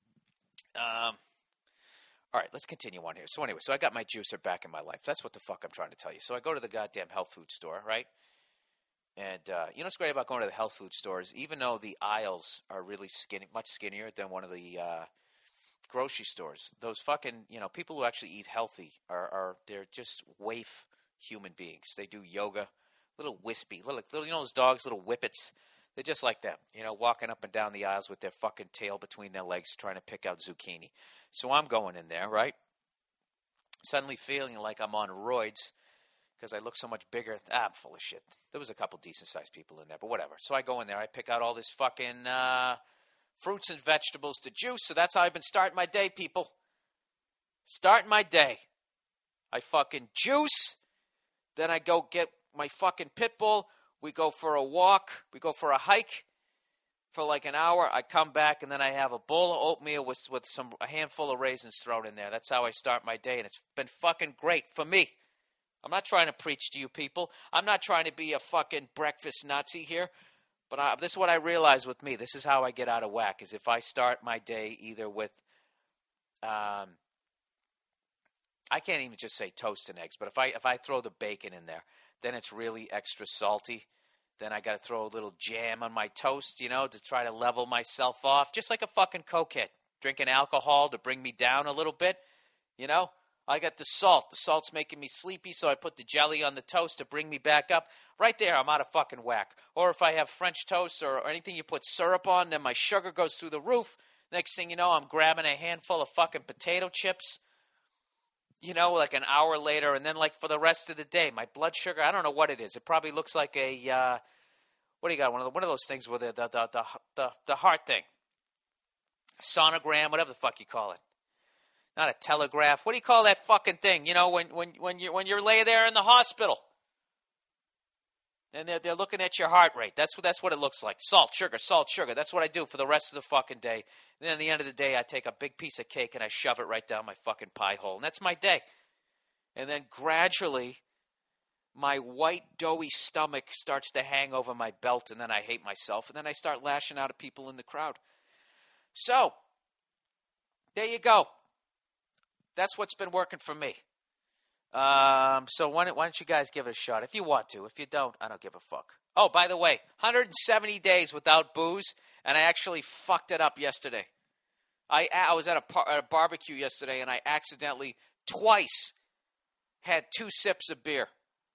Speaker 1: Um, all right, let's continue on here. So anyway, so I got my juicer back in my life. That's what the fuck I'm trying to tell you. So I go to the goddamn health food store, right? And uh, you know what's great about going to the health food stores? Even though the aisles are really skinny, much skinnier than one of the uh, grocery stores, those fucking, you know, people who actually eat healthy are, are they're just waif human beings. They do yoga. Little wispy, little, little, you know those dogs, little whippets? They're just like them, you know, walking up and down the aisles with their fucking tail between their legs trying to pick out zucchini. So I'm going in there, right? Suddenly feeling like I'm on roids because I look so much bigger. Ah, I'm full of shit. There was a couple decent-sized people in there, but whatever. So I go in there, I pick out all this fucking uh, fruits and vegetables to juice. So that's how I've been starting my day, people. Starting my day. I fucking juice. Then I go get my fucking pit bull. We go for a walk. We go for a hike for like an hour. I come back and then I have a bowl of oatmeal with with some a handful of raisins thrown in there. That's how I start my day, and it's been fucking great for me. I'm not trying to preach to you people. I'm not trying to be a fucking breakfast Nazi here, but I, this is what I realize with me. This is how I get out of whack, is if I start my day either with, um, I can't even just say toast and eggs, but if I if I throw the bacon in there, then it's really extra salty. Then I got to throw a little jam on my toast, you know, to try to level myself off. Just like a fucking cokehead. Drinking alcohol to bring me down a little bit, you know. I got the salt. The salt's making me sleepy, so I put the jelly on the toast to bring me back up. Right there, I'm out of fucking whack. Or if I have French toast or, or anything you put syrup on, then my sugar goes through the roof. Next thing you know, I'm grabbing a handful of fucking potato chips. You know, like an hour later, and then like for the rest of the day, my blood sugar, I don't know what it is. It probably looks like a, uh, what do you got, one of, the, one of those things with the, the, the, the, the, the heart thing. Sonogram, whatever the fuck you call it. not a telegraph. What do you call that fucking thing? You know, when when when you when you're laying there in the hospital, and they're they're looking at your heart rate. That's what that's what it looks like. Salt, sugar, salt, sugar. That's what I do for the rest of the fucking day. And then at the end of the day, I take a big piece of cake and I shove it right down my fucking pie hole, and that's my day. And then gradually, my white, doughy stomach starts to hang over my belt, and then I hate myself, and then I start lashing out at people in the crowd. So, there you go. That's what's been working for me. Um, so why don't, why don't you guys give it a shot if you want to. If you don't, I don't give a fuck. Oh, by the way, one hundred seventy days without booze, and I actually fucked it up yesterday. I I was at a, par- at a barbecue yesterday, and I accidentally twice had two sips of beer.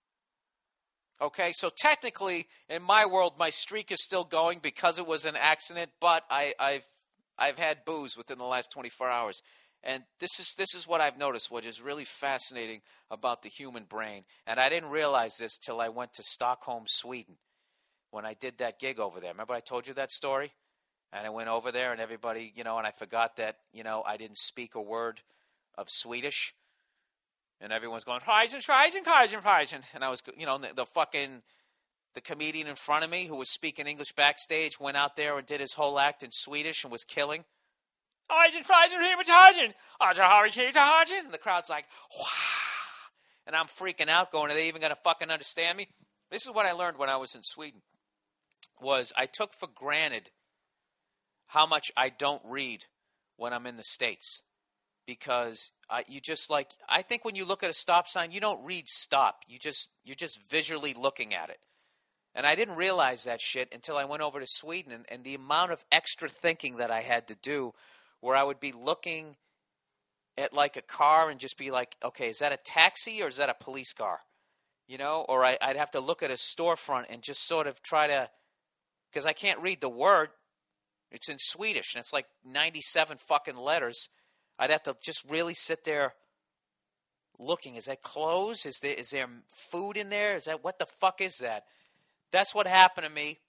Speaker 1: Okay, so technically, in my world, my streak is still going because it was an accident, but I, I've I've had booze within the last twenty-four hours. And this is this is what I've noticed, which is really fascinating about the human brain. And I didn't realize this till I went to Stockholm, Sweden, when I did that gig over there. Remember I told you that story? And I went over there, and everybody, you know, and I forgot that, you know, I didn't speak a word of Swedish. And everyone's going, Heisen, Heisen, Heisen, Heisen. And I was, you know, the, the fucking, the comedian in front of me who was speaking English backstage went out there and did his whole act in Swedish and was killing. Heisen, Heisen, Heisen, Heisen. And the crowd's like, wow. And I'm freaking out going, are they even going to fucking understand me? This is what I learned when I was in Sweden, was I took for granted how much I don't read when I'm in the States. Because uh, you just like, I think when you look at a stop sign, you don't read stop. You just, you're just visually looking at it. And I didn't realize that shit until I went over to Sweden. And, and the amount of extra thinking that I had to do, where I would be looking at like a car and just be like, okay, is that a taxi or is that a police car? You know, or I, I'd have to look at a storefront and just sort of try to, because I can't read the word. It's in Swedish and it's like ninety-seven fucking letters. I'd have to just really sit there looking. Is that clothes? Is there is there food in there? Is that, what the fuck is that? That's what happened to me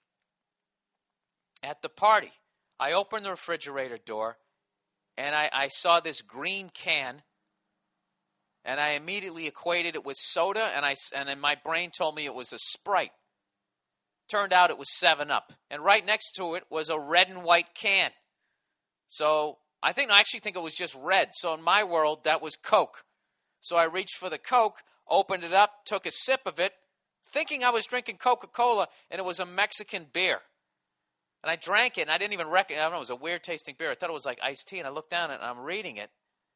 Speaker 1: at the party. I opened the refrigerator door, and I, I saw this green can, and I immediately equated it with soda, and I and then my brain told me it was a Sprite. Turned out it was seven up, and right next to it was a red and white can. So I think I actually think it was just red. So in my world, that was Coke. So I reached for the Coke, opened it up, took a sip of it, thinking I was drinking Coca-Cola, and it was a Mexican beer. And I drank it, and I didn't even recognize it. I don't know, it was a weird-tasting beer. I thought it was like iced tea, and I looked down, and I'm reading it.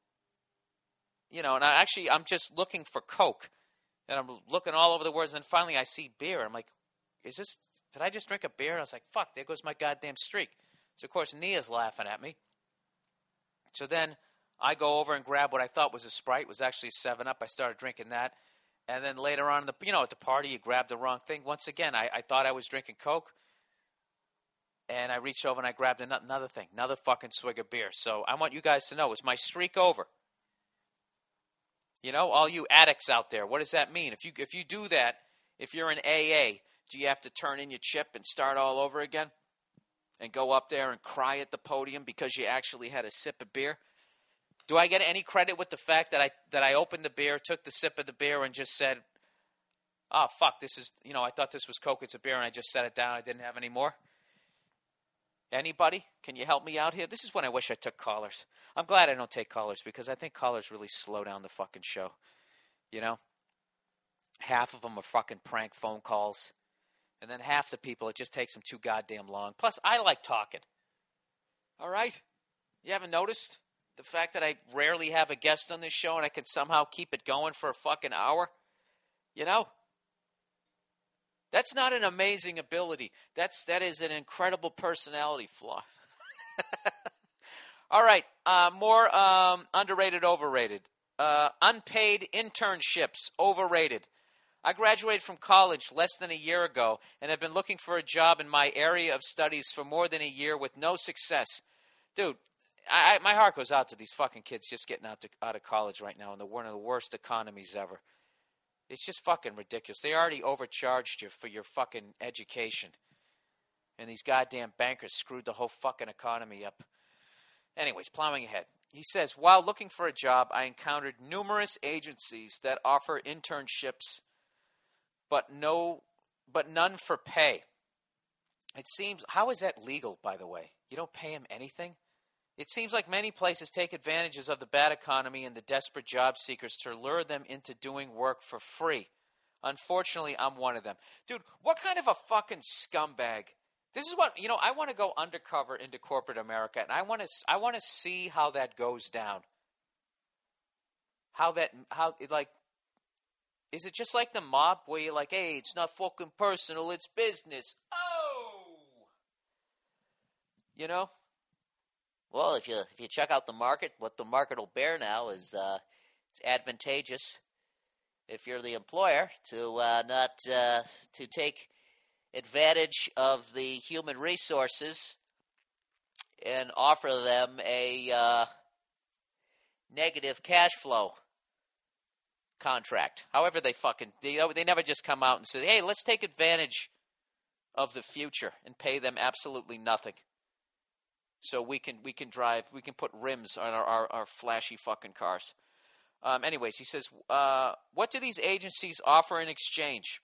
Speaker 1: You know, and I actually, I'm just looking for Coke. And I'm looking all over the words, and then finally I see beer. I'm like, is this, did I just drink a beer? And I was like, fuck, there goes my goddamn streak. So, of course, Nia's laughing at me. So then I go over and grab what I thought was a Sprite. It was actually a seven up. I started drinking that. And then later on, in the, you know, at the party, you grab the wrong thing. Once again, I, I thought I was drinking Coke. And I reached over and I grabbed another thing, another fucking swig of beer. So I want you guys to know, is my streak over? You know, all you addicts out there, what does that mean? If you if you do that, if you're in A A, do you have to turn in your chip and start all over again? And go up there and cry at the podium because you actually had a sip of beer? Do I get any credit with the fact that I that I opened the beer, took the sip of the beer, and just said, oh, fuck, this is, you know, I thought this was Coke, it's a beer, and I just set it down, I didn't have any more? Anybody? Can you help me out here? This is when I wish I took callers. I'm glad I don't take callers because I think callers really slow down the fucking show. You know? Half of them are fucking prank phone calls. And then half the people, it just takes them too goddamn long. Plus, I like talking. All right? You haven't noticed the fact that I rarely have a guest on this show and I can somehow keep it going for a fucking hour? You know? That's not an amazing ability. That's that is an incredible personality flaw. All right, uh, more um, underrated, overrated. Uh, unpaid internships, overrated. I graduated from college less than a year ago and have been looking for a job in my area of studies for more than a year with no success. Dude, I, I, my heart goes out to these fucking kids just getting out, to, out of college right now in the, one of the worst economies ever. It's just fucking ridiculous. They already overcharged you for your fucking education. And these goddamn bankers screwed the whole fucking economy up. Anyways, plowing ahead. he says, while looking for a job, I encountered numerous agencies that offer internships, but no, but none for pay. It seems, how is that legal, by the way? You don't pay him anything? It seems like many places take advantages of the bad economy and the desperate job seekers to lure them into doing work for free. Unfortunately, I'm one of them. Dude, what kind of a fucking scumbag? This is what, you know, I want to go undercover into corporate America, and I want to I want to see how that goes down. How that, how, like, is it just like the mob where you're like, hey, it's not fucking personal, it's business. Oh! You know?
Speaker 2: Well, if you if you check out the market, what the market will bear now is uh, it's advantageous if you're the employer to uh, not uh, to take advantage of the human resources and offer them a uh, negative cash flow contract.
Speaker 1: However they fucking, they, they never just come out and say, hey, let's take advantage of the future and pay them absolutely nothing. So we can we can drive, we can put rims on our, our, our flashy fucking cars. Um, anyways, he says, uh, what do these agencies offer in exchange?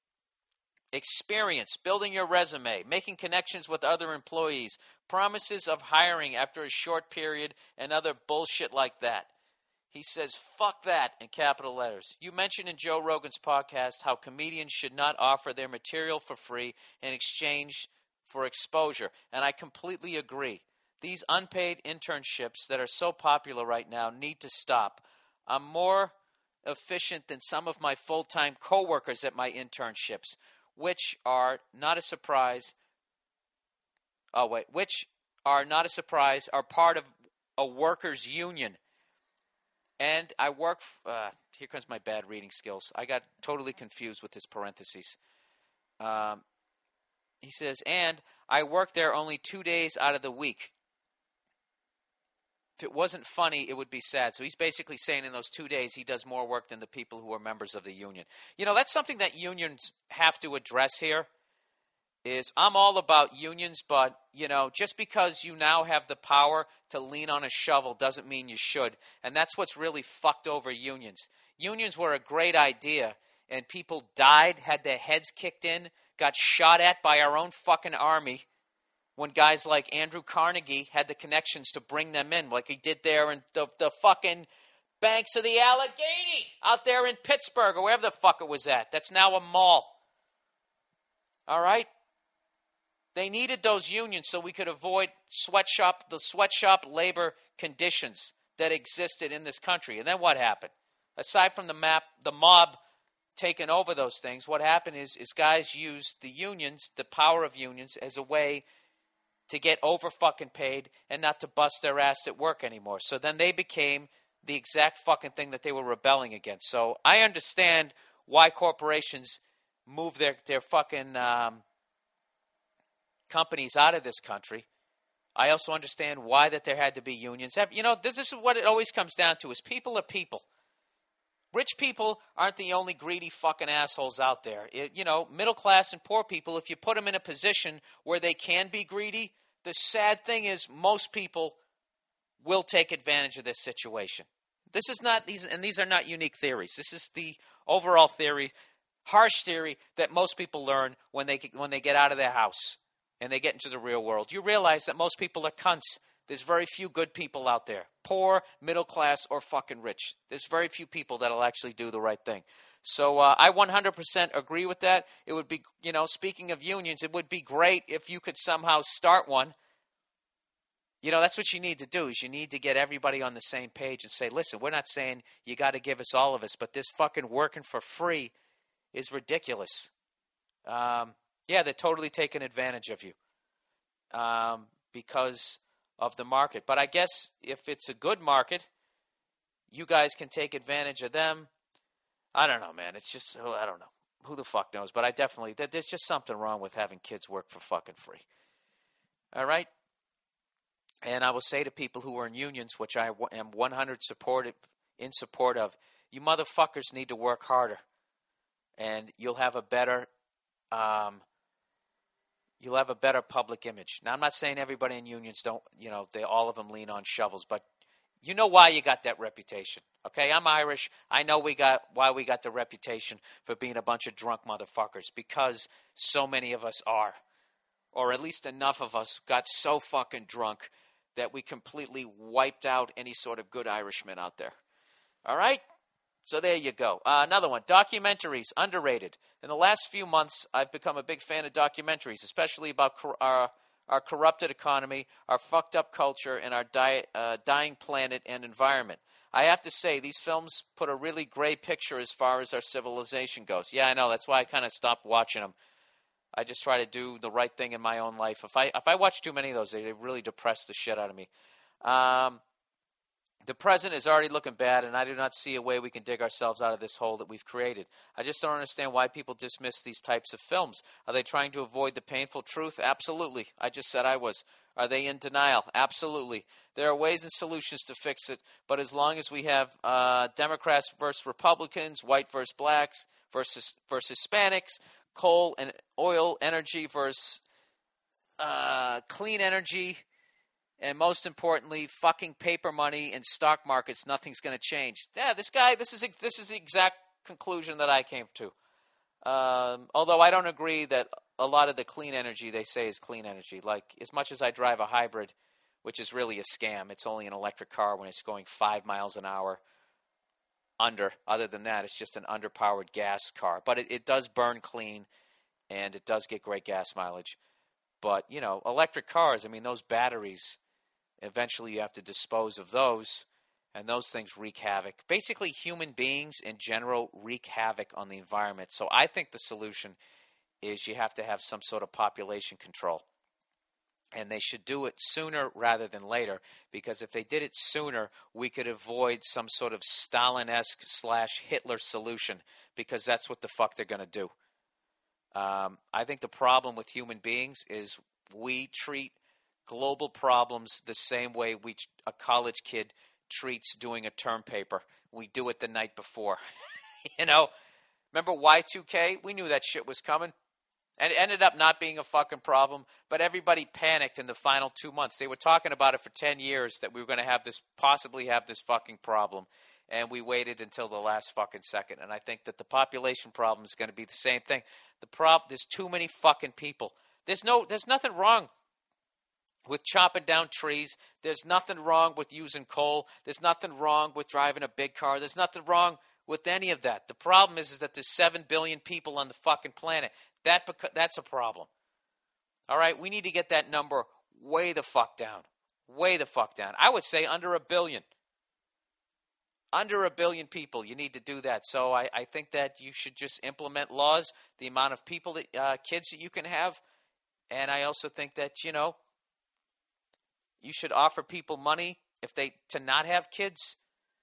Speaker 1: Experience, building your resume, making connections with other employees, promises of hiring after a short period, and other bullshit like that. He says, fuck that, in capital letters. You mentioned in Joe Rogan's podcast how comedians should not offer their material for free in exchange for exposure, and I completely agree. These unpaid internships that are so popular right now need to stop. I'm more efficient than some of my full-time coworkers at my internships, which are not a surprise. Oh, wait. Which are not a surprise, are part of a workers' union. And I work, uh, here comes my bad reading skills. I got totally confused with this parentheses. Um, he says, and I work there only two days out of the week. If it wasn't funny, it would be sad. So he's basically saying in those two days he does more work than the people who are members of the union. You know, that's something that unions have to address here, is I'm all about unions, but, you know, just because you now have the power to lean on a shovel doesn't mean you should. And that's what's really fucked over unions. Unions were a great idea, and people died, had their heads kicked in, got shot at by our own fucking army, when guys like Andrew Carnegie had the connections to bring them in, like he did there in the, the fucking banks of the Allegheny out there in Pittsburgh or wherever the fuck it was at. That's now a mall. All right? They needed those unions so we could avoid sweatshop, the sweatshop labor conditions that existed in this country. And then what happened? Aside from the map, the mob taking over those things, what happened is, is guys used the unions, the power of unions, as a way to get over fucking paid and not to bust their ass at work anymore. So then they became the exact fucking thing that they were rebelling against. So I understand why corporations move their, their fucking um, companies out of this country. I also understand why that there had to be unions. You know, this is what it always comes down to, is people are people. Rich people aren't the only greedy fucking assholes out there. It, you know, middle class and poor people, if you put them in a position where they can be greedy, the sad thing is most people will take advantage of this situation. This is not these, and these are not unique theories. This is the overall theory, harsh theory that most people learn when they when they get out of their house and they get into the real world. You realize that most people are cunts. There's very few good people out there. Poor, middle class, or fucking rich. There's very few people that'll actually do the right thing. So uh, I one hundred percent agree with that. It would be, you know, speaking of unions, it would be great if you could somehow start one. You know, that's what you need to do, is you need to get everybody on the same page and say, listen, we're not saying you got to give us all of us, but this fucking working for free is ridiculous. Um, yeah, they're totally taking advantage of you um, because of the market. But I guess if it's a good market, you guys can take advantage of them. I don't know, man. It's just, oh, I don't know. Who the fuck knows? But I definitely, there's just something wrong with having kids work for fucking free. All right? And I will say to people who are in unions, which I am one hundred supportive, in support of, you motherfuckers need to work harder. And you'll have a better, um, you'll have a better public image. Now, I'm not saying everybody in unions don't, you know, they all of them lean on shovels, but You know why you got that reputation. Okay, I'm Irish. I know we got why we got the reputation for being a bunch of drunk motherfuckers, because so many of us are. Or at least enough of us got so fucking drunk that we completely wiped out any sort of good Irishman out there. All right? So there you go. Uh, another one, documentaries, underrated. In the last few months, I've become a big fan of documentaries, especially about cor- our, our corrupted economy, our fucked up culture, and our di- uh, dying planet and environment. I have to say, these films put a really gray picture as far as our civilization goes. Yeah, I know. That's why I kind of stopped watching them. I just try to do the right thing in my own life. If I if I watch too many of those, they really depress the shit out of me. Um, the present is already looking bad, and I do not see a way we can dig ourselves out of this hole that we've created. I just don't understand why people dismiss these types of films. Are they trying to avoid the painful truth? Absolutely. I just said I was. Are they in denial? Absolutely. There are ways and solutions to fix it, but as long as we have uh, Democrats versus Republicans, white versus blacks versus versus Hispanics, coal and oil energy versus uh, clean energy, and most importantly, fucking paper money and stock markets, nothing's going to change. Yeah, this guy, this is this is the exact conclusion that I came to. Um, although I don't agree that a lot of the clean energy they say is clean energy. Like, as much as I drive a hybrid, which is really a scam, it's only an electric car when it's going five miles an hour under. Other than that, it's just an underpowered gas car. But it, it does burn clean, and it does get great gas mileage. But, you know, electric cars, I mean, those batteries, eventually you have to dispose of those, and those things wreak havoc. Basically, human beings in general wreak havoc on the environment. So I think the solution is you have to have some sort of population control. And they should do it sooner rather than later, because if they did it sooner, we could avoid some sort of Stalin-esque slash Hitler solution, because that's what the fuck they're going to do. Um, I think the problem with human beings is we treat global problems the same way we a college kid treats doing a term paper. We do it the night before. You know, remember Y two K? We knew that shit was coming. And it ended up not being a fucking problem, but everybody panicked in the final two months. They were talking about it for ten years that we were going to have this, possibly have this fucking problem. And we waited until the last fucking second. And I think that the population problem is going to be the same thing. The prob- there's too many fucking people. There's no, there's nothing wrong with chopping down trees. There's nothing wrong with using coal. There's nothing wrong with driving a big car. There's nothing wrong with any of that. The problem is, is that there's seven billion people on the fucking planet. That beca- that's a problem. All right, we need to get that number way the fuck down. Way the fuck down. I would say under a billion. Under a billion people, you need to do that. So I, I think that you should just implement laws, the amount of people, that uh, kids that you can have. And I also think that, you know, you should offer people money if they to not have kids.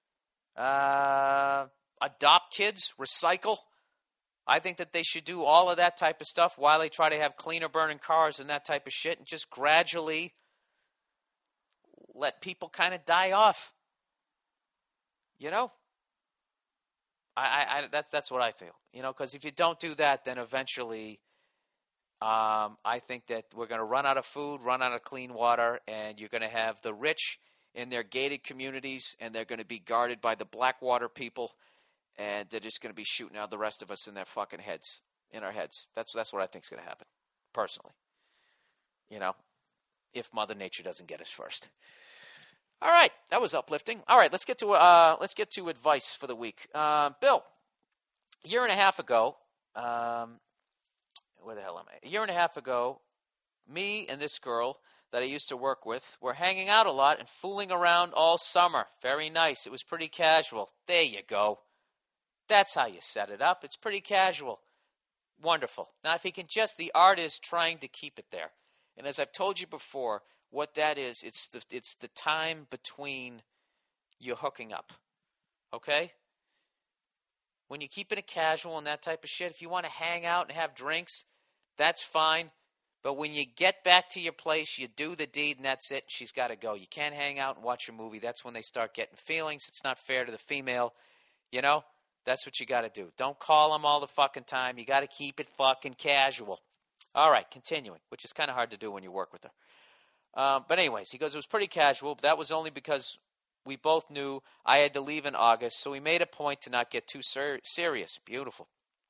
Speaker 1: Uh, adopt kids, recycle. I think that they should do all of that type of stuff while they try to have cleaner burning cars and that type of shit, and just gradually let people kind of die off. You know? I, I, I that's that's what I feel. You know, because if you don't do that, then eventually um, I think that we're going to run out of food, run out of clean water, and you're going to have the rich in their gated communities, and they're going to be guarded by the Blackwater people. And they're just going to be shooting out the rest of us in their fucking heads, in our heads. That's that's what I think is going to happen, personally. You know, if Mother Nature doesn't get us first. All right, that was uplifting. All right, let's get to uh, let's get to advice for the week. Uh, Bill, a year and a half ago, um, where the hell am I? A year and a half ago, me and this girl that I used to work with were hanging out a lot and fooling around all summer. Very nice. It was pretty casual. There you go. That's how you set it up. It's pretty casual. Wonderful. Now, if he can just, the art is trying to keep it there. And as I've told you before, what that is, it's the it's the time between you hooking up. Okay? When you keep it casual and that type of shit, if you want to hang out and have drinks, that's fine. But when you get back to your place, you do the deed and that's it. She's got to go. You can't hang out and watch a movie. That's when they start getting feelings. It's not fair to the female. You know? That's what you got to do. Don't call them all the fucking time. You got to keep it fucking casual. All right, continuing, which is kind of hard to do when you work with her. Um, but anyways, he goes, it was pretty casual, but that was only because we both knew I had to leave in August, so we made a point to not get too ser- serious. Beautiful.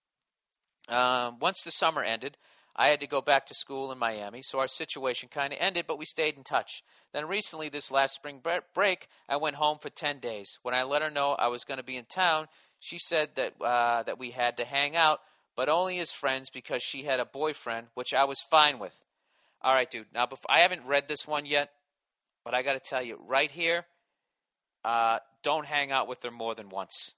Speaker 1: Um, once the summer ended, I had to go back to school in Miami, so our situation kind of ended, but we stayed in touch. Then recently, this last spring break, I went home for ten days. When I let her know I was going to be in town, she said that uh, that we had to hang out, but only as friends because she had a boyfriend, which I was fine with. All right, dude. Now, before, I haven't read this one yet, but I got to tell you, right here, uh, don't hang out with her more than once.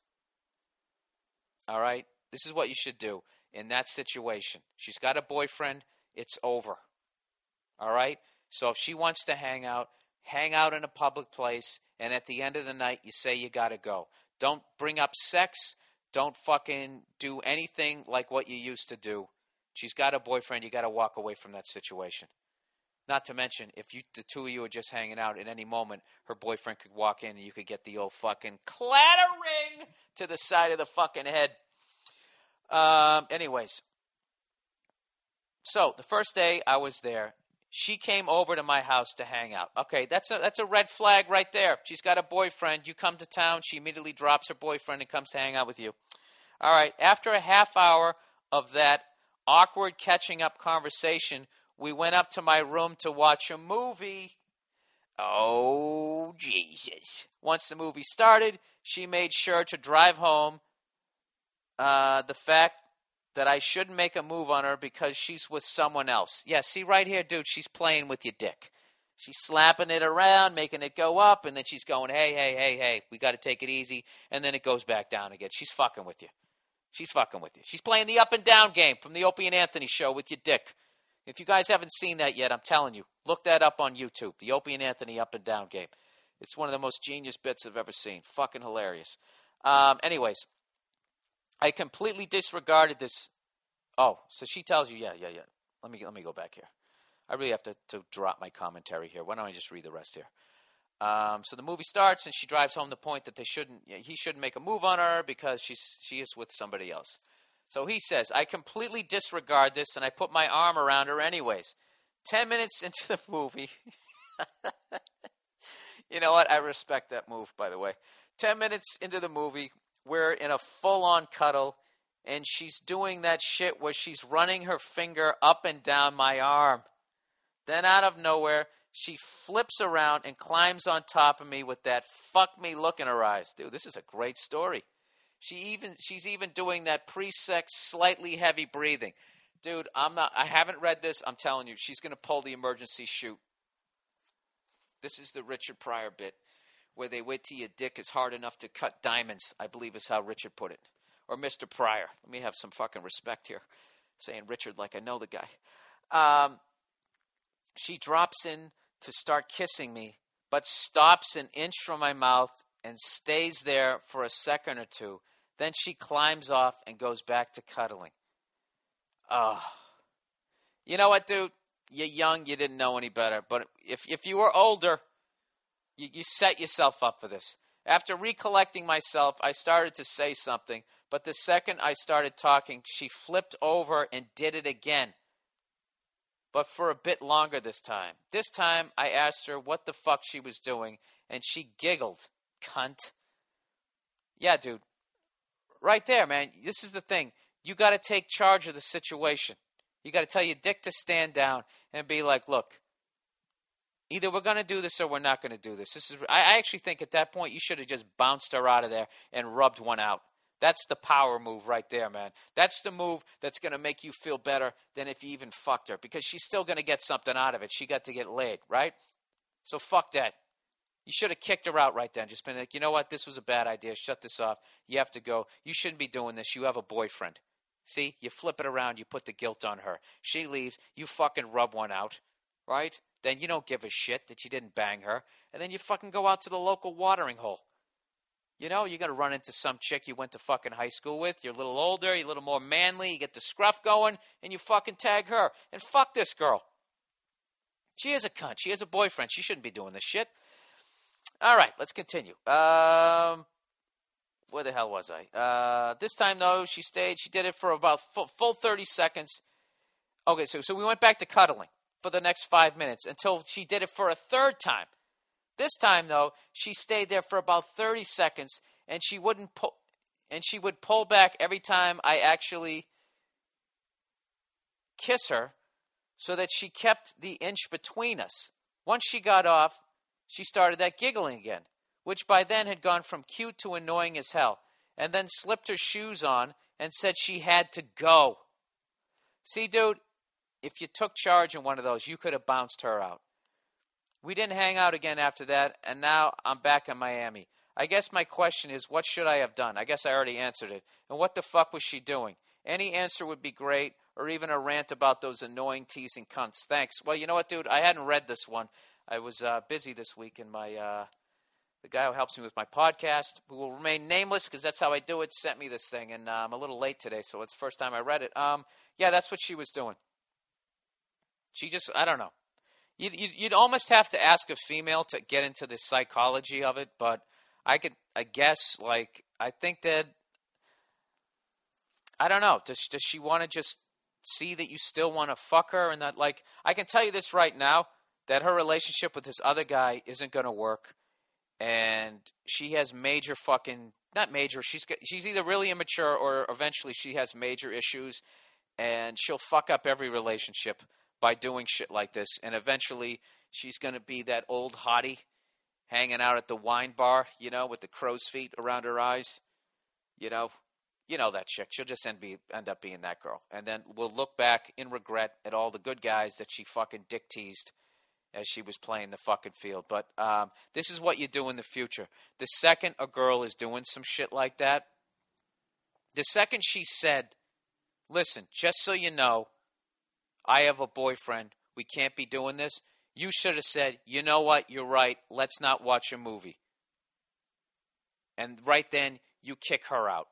Speaker 1: All right? This is what you should do in that situation. She's got a boyfriend. It's over. All right? So if she wants to hang out, hang out in a public place, and at the end of the night, you say you got to go. Don't bring up sex. Don't fucking do anything like what you used to do. She's got a boyfriend. You got to walk away from that situation. Not to mention, if you the two of you are just hanging out, at any moment, her boyfriend could walk in and you could get the old fucking clattering to the side of the fucking head. Um, anyways, so the first day I was there, she came over to my house to hang out. Okay, that's a that's a red flag right there. She's got a boyfriend. You come to town, she immediately drops her boyfriend and comes to hang out with you. All right, after a half hour of that awkward catching up conversation, we went up to my room to watch a movie. Oh, Jesus. Once the movie started, she made sure to drive home uh, the fact that I shouldn't make a move on her because she's with someone else. Yeah, see right here, dude, she's playing with your dick. She's slapping it around, making it go up, and then she's going, hey, hey, hey, hey, we got to take it easy, and then it goes back down again. She's fucking with you. She's fucking with you. She's playing the up and down game from the Opie and Anthony show with your dick. If you guys haven't seen that yet, I'm telling you, look that up on YouTube, the Opie and Anthony up and down game. It's one of the most genius bits I've ever seen. Fucking hilarious. Um, anyways, I completely disregarded this. Oh, so she tells you, yeah, yeah, yeah. Let me let me go back here. I really have to, to drop my commentary here. Why don't I just read the rest here? Um, so the movie starts, and she drives home the point that they shouldn't, he shouldn't make a move on her because she's she is with somebody else. So he says, I completely disregard this, and I put my arm around her anyways. Ten minutes into the movie, you know what? I respect that move, by the way. Ten minutes into the movie, we're in a full-on cuddle, and she's doing that shit where she's running her finger up and down my arm. Then out of nowhere, she flips around and climbs on top of me with that fuck me look in her eyes. Dude, this is a great story. She even she's even doing that pre-sex slightly heavy breathing. Dude, I'm not I haven't read this. I'm telling you, she's going to pull the emergency chute. This is the Richard Pryor bit where they wait till your dick is hard enough to cut diamonds, I believe is how Richard put it. Or Mister Pryor. Let me have some fucking respect here. Saying Richard like I know the guy. Um, she drops in to start kissing me, but stops an inch from my mouth and stays there for a second or two. Then she climbs off and goes back to cuddling. Oh. You know what, dude? You're young. You didn't know any better. But if if you were older, you, you set yourself up for this. After recollecting myself, I started to say something. But the second I started talking, she flipped over and did it again. But for a bit longer this time. This time, I asked her what the fuck she was doing, and she giggled. Cunt. Yeah, dude. Right there, man. This is the thing. You got to take charge of the situation. You got to tell your dick to stand down and be like, look, either we're going to do this or we're not going to do this. This is. I, I actually think at that point you should have just bounced her out of there and rubbed one out. That's the power move right there, man. That's the move that's going to make you feel better than if you even fucked her, because she's still going to get something out of it. She got to get laid, right? So fuck that. You should have kicked her out right then. Just been like, you know what? This was a bad idea. Shut this off. You have to go. You shouldn't be doing this. You have a boyfriend. See? You flip it around. You put the guilt on her. She leaves. You fucking rub one out, right? Then you don't give a shit that you didn't bang her. And then you fucking go out to the local watering hole. You know, you're going to run into some chick you went to fucking high school with. You're a little older. You're a little more manly. You get the scruff going. And you fucking tag her. And fuck this girl. She is a cunt. She has a boyfriend. She shouldn't be doing this shit. All right, let's continue. Um, where the hell was I? Uh, this time, though, she stayed. She did it for about full, full thirty seconds. Okay, so, so we went back to cuddling for the next five minutes until she did it for a third time. This time, though, she stayed there for about thirty seconds, and she wouldn't pull, and she would pull back every time I actually kiss her, so that she kept the inch between us. Once she got off, she started that giggling again, which by then had gone from cute to annoying as hell, and then slipped her shoes on and said she had to go. See, dude, if you took charge in one of those, you could have bounced her out. We didn't hang out again after that, and now I'm back in Miami. I guess my question is, what should I have done? I guess I already answered it. And what the fuck was she doing? Any answer would be great, or even a rant about those annoying teasing cunts. Thanks. Well, you know what, dude? I hadn't read this one. I was uh, busy this week, and my uh, the guy who helps me with my podcast, who will remain nameless because that's how I do it, sent me this thing, and uh, I'm a little late today, so it's the first time I read it. Um, yeah, that's what she was doing. She just, I don't know. You'd, you'd almost have to ask a female to get into the psychology of it, but I could, I guess, like, I think that, I don't know, does, does she want to just see that you still want to fuck her? And that, like, I can tell you this right now, that her relationship with this other guy isn't going to work, and she has major fucking, not major, she's she's either really immature or eventually she has major issues, and she'll fuck up every relationship by doing shit like this, and eventually she's going to be that old hottie hanging out at the wine bar, you know, with the crow's feet around her eyes, you know. You know that chick. She'll just end, be, end up being that girl. And then we'll look back in regret at all the good guys that she fucking dick teased as she was playing the fucking field. But um, this is what you do in the future. The second a girl is doing some shit like that, the second she said, listen, just so you know, I have a boyfriend. We can't be doing this. You should have said, you know what, you're right. Let's not watch a movie. And right then, you kick her out.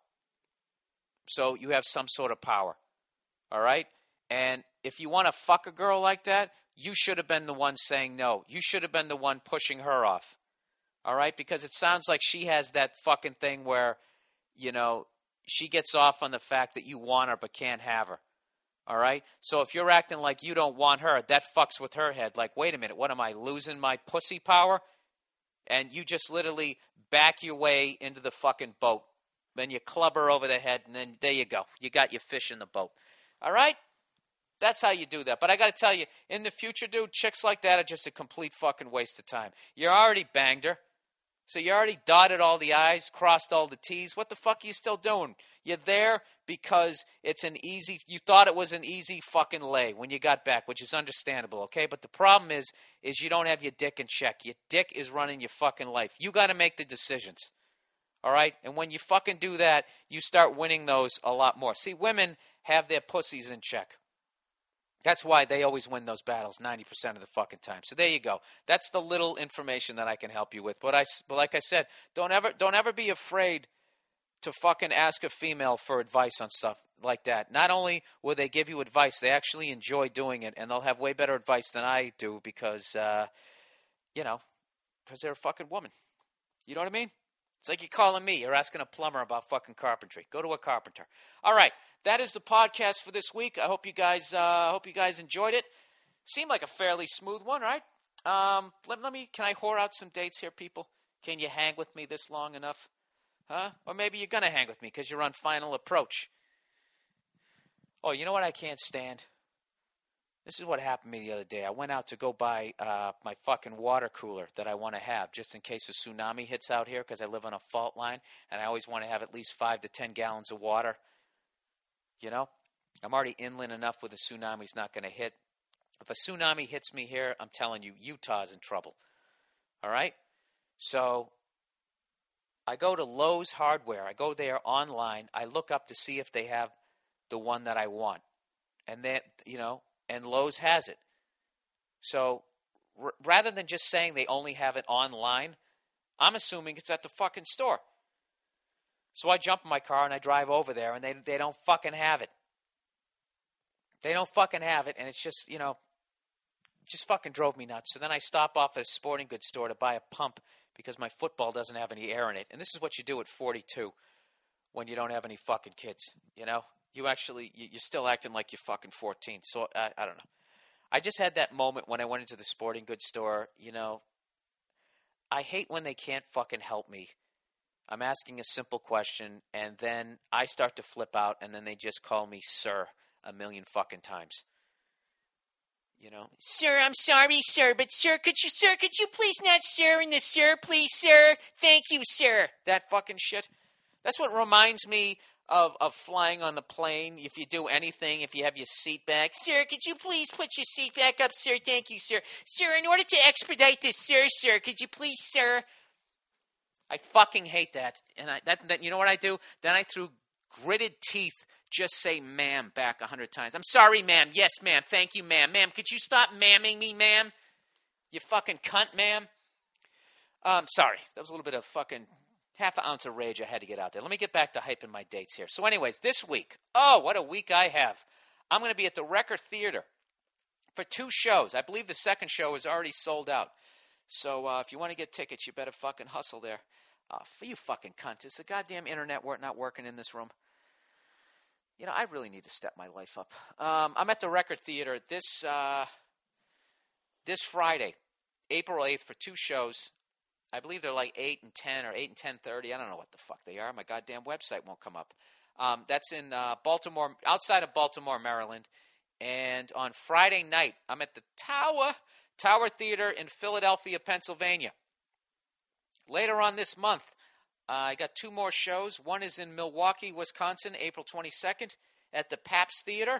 Speaker 1: So you have some sort of power. All right? And if you want to fuck a girl like that, you should have been the one saying no. You should have been the one pushing her off. All right? Because it sounds like she has that fucking thing where, you know, she gets off on the fact that you want her but can't have her. All right? So if you're acting like you don't want her, that fucks with her head. Like, wait a minute, what am I, losing my pussy power? And you just literally back your way into the fucking boat. Then you club her over the head, and then there you go. You got your fish in the boat. All right? That's how you do that. But I got to tell you, in the future, dude, chicks like that are just a complete fucking waste of time. You already banged her. So you already dotted all the I's, crossed all the T's. What the fuck are you still doing? You're there because it's an easy, you thought it was an easy fucking lay when you got back, which is understandable, okay? But the problem is, is you don't have your dick in check. Your dick is running your fucking life. You got to make the decisions. All right? And when you fucking do that, you start winning those a lot more. See, women have their pussies in check. That's why they always win those battles ninety percent of the fucking time. So there you go. That's the little information that I can help you with. But I, but like I said, don't ever, don't ever be afraid to fucking ask a female for advice on stuff like that. Not only will they give you advice, they actually enjoy doing it, and they'll have way better advice than I do because, uh, you know, because they're a fucking woman. You know what I mean? It's like you're calling me. You're asking a plumber about fucking carpentry. Go to a carpenter. All right, that is the podcast for this week. I hope you guys, uh, hope you guys enjoyed it. Seemed like a fairly smooth one, right? Um, let, let me. Can I whore out some dates here, people? Can you hang with me this long enough? Huh? Or maybe you're gonna hang with me because you're on Final Approach. Oh, you know what I can't stand? This is what happened to me the other day. I went out to go buy uh, my fucking water cooler that I want to have just in case a tsunami hits out here because I live on a fault line and I always want to have at least five to ten gallons of water. You know? I'm already inland enough where the tsunami's not going to hit. If a tsunami hits me here, I'm telling you, Utah's in trouble. All right? So I go to Lowe's Hardware. I go there online. I look up to see if they have the one that I want. And then, you know, and Lowe's has it. So r- rather than just saying they only have it online, I'm assuming it's at the fucking store. So I jump in my car and I drive over there and they they don't fucking have it. They don't fucking have it, and it's just, you know, just fucking drove me nuts. So then I stop off at a sporting goods store to buy a pump because my football doesn't have any air in it. And this is what you do at forty-two when you don't have any fucking kids, you know? You actually, you're still acting like you're fucking fourteen. So I, I don't know. I just had that moment when I went into the sporting goods store, you know. I hate when they can't fucking help me. I'm asking a simple question, and then I start to flip out, and then they just call me sir a million fucking times. You know,
Speaker 3: sir, I'm sorry, sir, but sir, could you, sir, could you please not sir in the sir, please, sir? Thank you, sir.
Speaker 1: That fucking shit. That's what reminds me of, of flying on the plane. If you do anything, if you have your seat back.
Speaker 3: Sir, could you please put your seat back up, sir? Thank you, sir. Sir, in order to expedite this, sir, sir, could you please, sir?
Speaker 1: I fucking hate that. And I that, that you know what I do? Then I, through gritted teeth, just say ma'am back a hundred times. I'm sorry, ma'am. Yes, ma'am. Thank you, ma'am. Ma'am, could you stop ma'aming me, ma'am? You fucking cunt, ma'am. Um, sorry. That was a little bit of fucking half an ounce of rage I had to get out there. Let me get back to hyping my dates here. So anyways, this week, oh, what a week I have. I'm going to be at the Record Theater for two shows. I believe the second show is already sold out. So uh, if you want to get tickets, you better fucking hustle there. Oh, for you fucking cunt. Is the goddamn internet work not working in this room? You know, I really need to step my life up. Um, I'm at the Record Theater this uh, this Friday, April eighth, for two shows. I believe they're like eight and ten or eight and ten thirty. I don't know what the fuck they are. My goddamn website won't come up. Um, that's in uh, Baltimore, outside of Baltimore, Maryland. And on Friday night, I'm at the Tower, Tower Theater in Philadelphia, Pennsylvania. Later on this month, uh, I got two more shows. One is in Milwaukee, Wisconsin, April twenty-second at the Pabst Theater.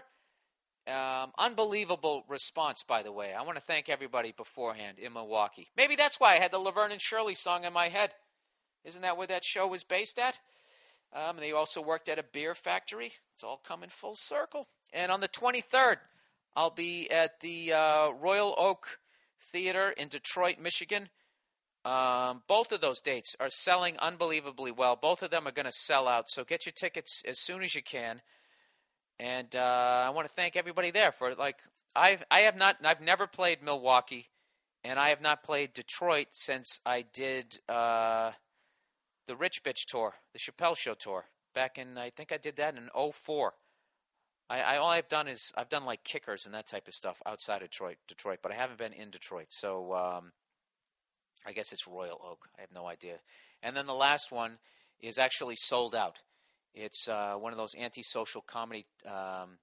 Speaker 1: Um, unbelievable response, by the way. I want to thank everybody beforehand in Milwaukee. Maybe that's why I had the Laverne and Shirley song in my head. Isn't that where that show was based at? Um, they also worked at a beer factory. It's all coming full circle. And on the twenty-third, I'll be at the uh, Royal Oak Theater in Detroit, Michigan. Um, both of those dates are selling unbelievably well. Both of them are going to sell out, so get your tickets as soon as you can. And uh, I want to thank everybody there for like I've I have not I've never played Milwaukee, and I have not played Detroit since I did uh, the Rich Bitch tour, the Chappelle Show tour back in I think I did that in oh four. I, I all I've done is I've done like kickers and that type of stuff outside of Detroit, Detroit, but I haven't been in Detroit. So um, I guess it's Royal Oak. I have no idea. And then the last one is actually sold out. It's uh, one of those antisocial comedy um,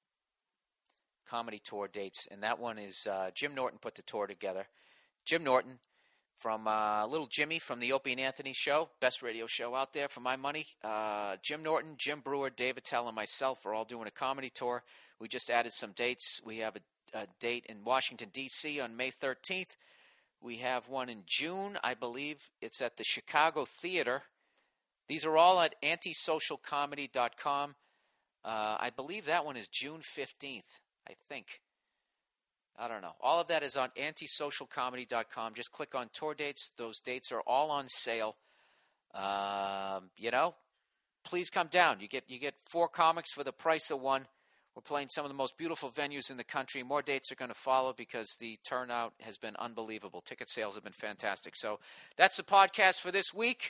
Speaker 1: comedy tour dates, and that one is uh, Jim Norton put the tour together. Jim Norton from uh, Little Jimmy from the Opie and Anthony Show, best radio show out there for my money. Uh, Jim Norton, Jim Brewer, Dave Attell, and myself are all doing a comedy tour. We just added some dates. We have a, a date in Washington, D C on May thirteenth. We have one in June, I believe. It's at the Chicago Theater. These are all at antisocial comedy dot com. Uh, I believe that one is June fifteenth, I think. I don't know. All of that is on antisocial comedy dot com. Just click on tour dates. Those dates are all on sale. Um, you know, please come down. You get you get four comics for the price of one. We're playing some of the most beautiful venues in the country. More dates are going to follow because the turnout has been unbelievable. Ticket sales have been fantastic. So that's the podcast for this week.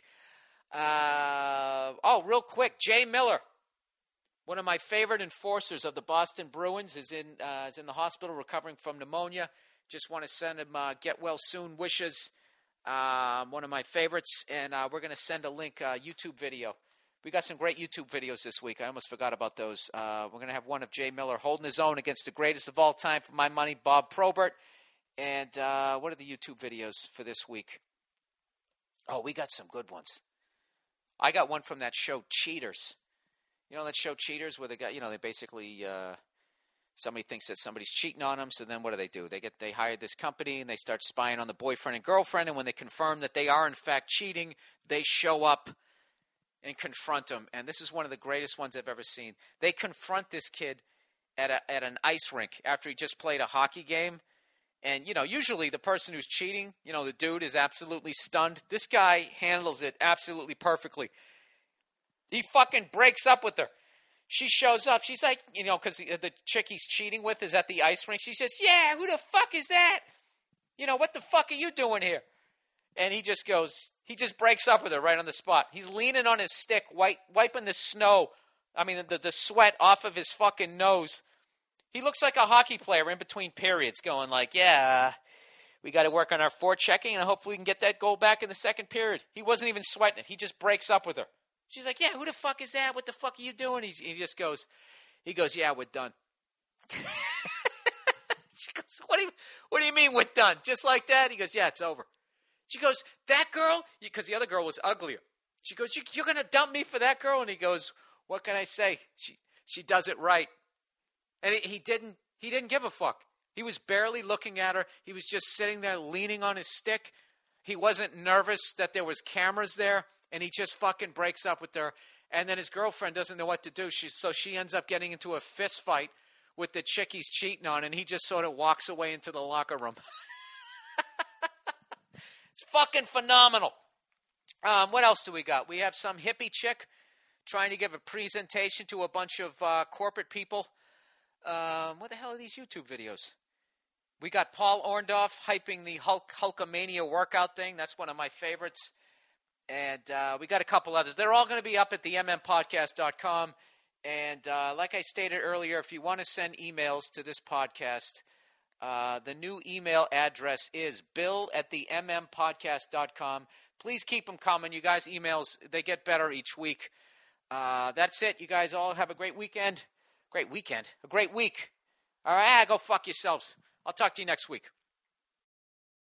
Speaker 1: Uh, oh, real quick, Jay Miller, one of my favorite enforcers of the Boston Bruins, is in uh, is in the hospital recovering from pneumonia. Just want to send him uh, get well soon wishes. Um, one of my favorites, and uh, we're going to send a link uh, YouTube video. We got some great YouTube videos this week. I almost forgot about those. Uh, we're going to have one of Jay Miller holding his own against the greatest of all time, for my money, Bob Probert. And uh, what are the YouTube videos for this week? Oh, we got some good ones. I got one from that show, Cheaters. You know that show, Cheaters, where they got, you know, they basically, uh, somebody thinks that somebody's cheating on them, so then what do they do? They get, they hire this company, and they start spying on the boyfriend and girlfriend, and when they confirm that they are, in fact, cheating, they show up and confront them. And this is one of the greatest ones I've ever seen. They confront this kid at a, at an ice rink after he just played a hockey game. And, you know, usually the person who's cheating, you know, the dude is absolutely stunned. This guy handles it absolutely perfectly. He fucking breaks up with her. She shows up. She's like, you know, because the, the chick he's cheating with is at the ice rink. She says, yeah, who the fuck is that? You know, what the fuck are you doing here? And he just goes, he just breaks up with her right on the spot. He's leaning on his stick, wipe, wiping the snow, I mean, the, the sweat off of his fucking nose. He looks like a hockey player in between periods going like, yeah, We got to work on our forechecking, and hopefully we can get that goal back in the second period. He wasn't even sweating it. He just breaks up with her. She's like, yeah, who the fuck is that? What the fuck are you doing? He, he just goes, he goes, yeah, we're done. She goes, what do you, what do you mean we're done? Just like that? He goes, yeah, it's over. She goes, that girl? Because the other girl was uglier. She goes, you, you're going to dump me for that girl? And he goes, what can I say? She she does it right. And he, he didn't he didn't give a fuck. He was barely looking at her. He was just sitting there leaning on his stick. He wasn't nervous that there was cameras there. And he just fucking breaks up with her. And then his girlfriend doesn't know what to do. She, so she ends up getting into a fist fight with the chick he's cheating on. And he just sort of walks away into the locker room. It's fucking phenomenal. Um, what else do we got? We have some hippie chick trying to give a presentation to a bunch of uh, corporate people. Um, what the hell are these YouTube videos? We got Paul Orndorff hyping the Hulk Hulkamania workout thing. That's one of my favorites. And uh, we got a couple others. They're all going to be up at the m m podcast dot com. And uh, like I stated earlier, if you want to send emails to this podcast, uh, the new email address is bill at the m m podcast dot com. Please keep them coming. You guys' emails, they get better each week. Uh, that's it. You guys all have a great weekend. Great weekend. A great week. All right, go fuck yourselves. I'll talk to you next week.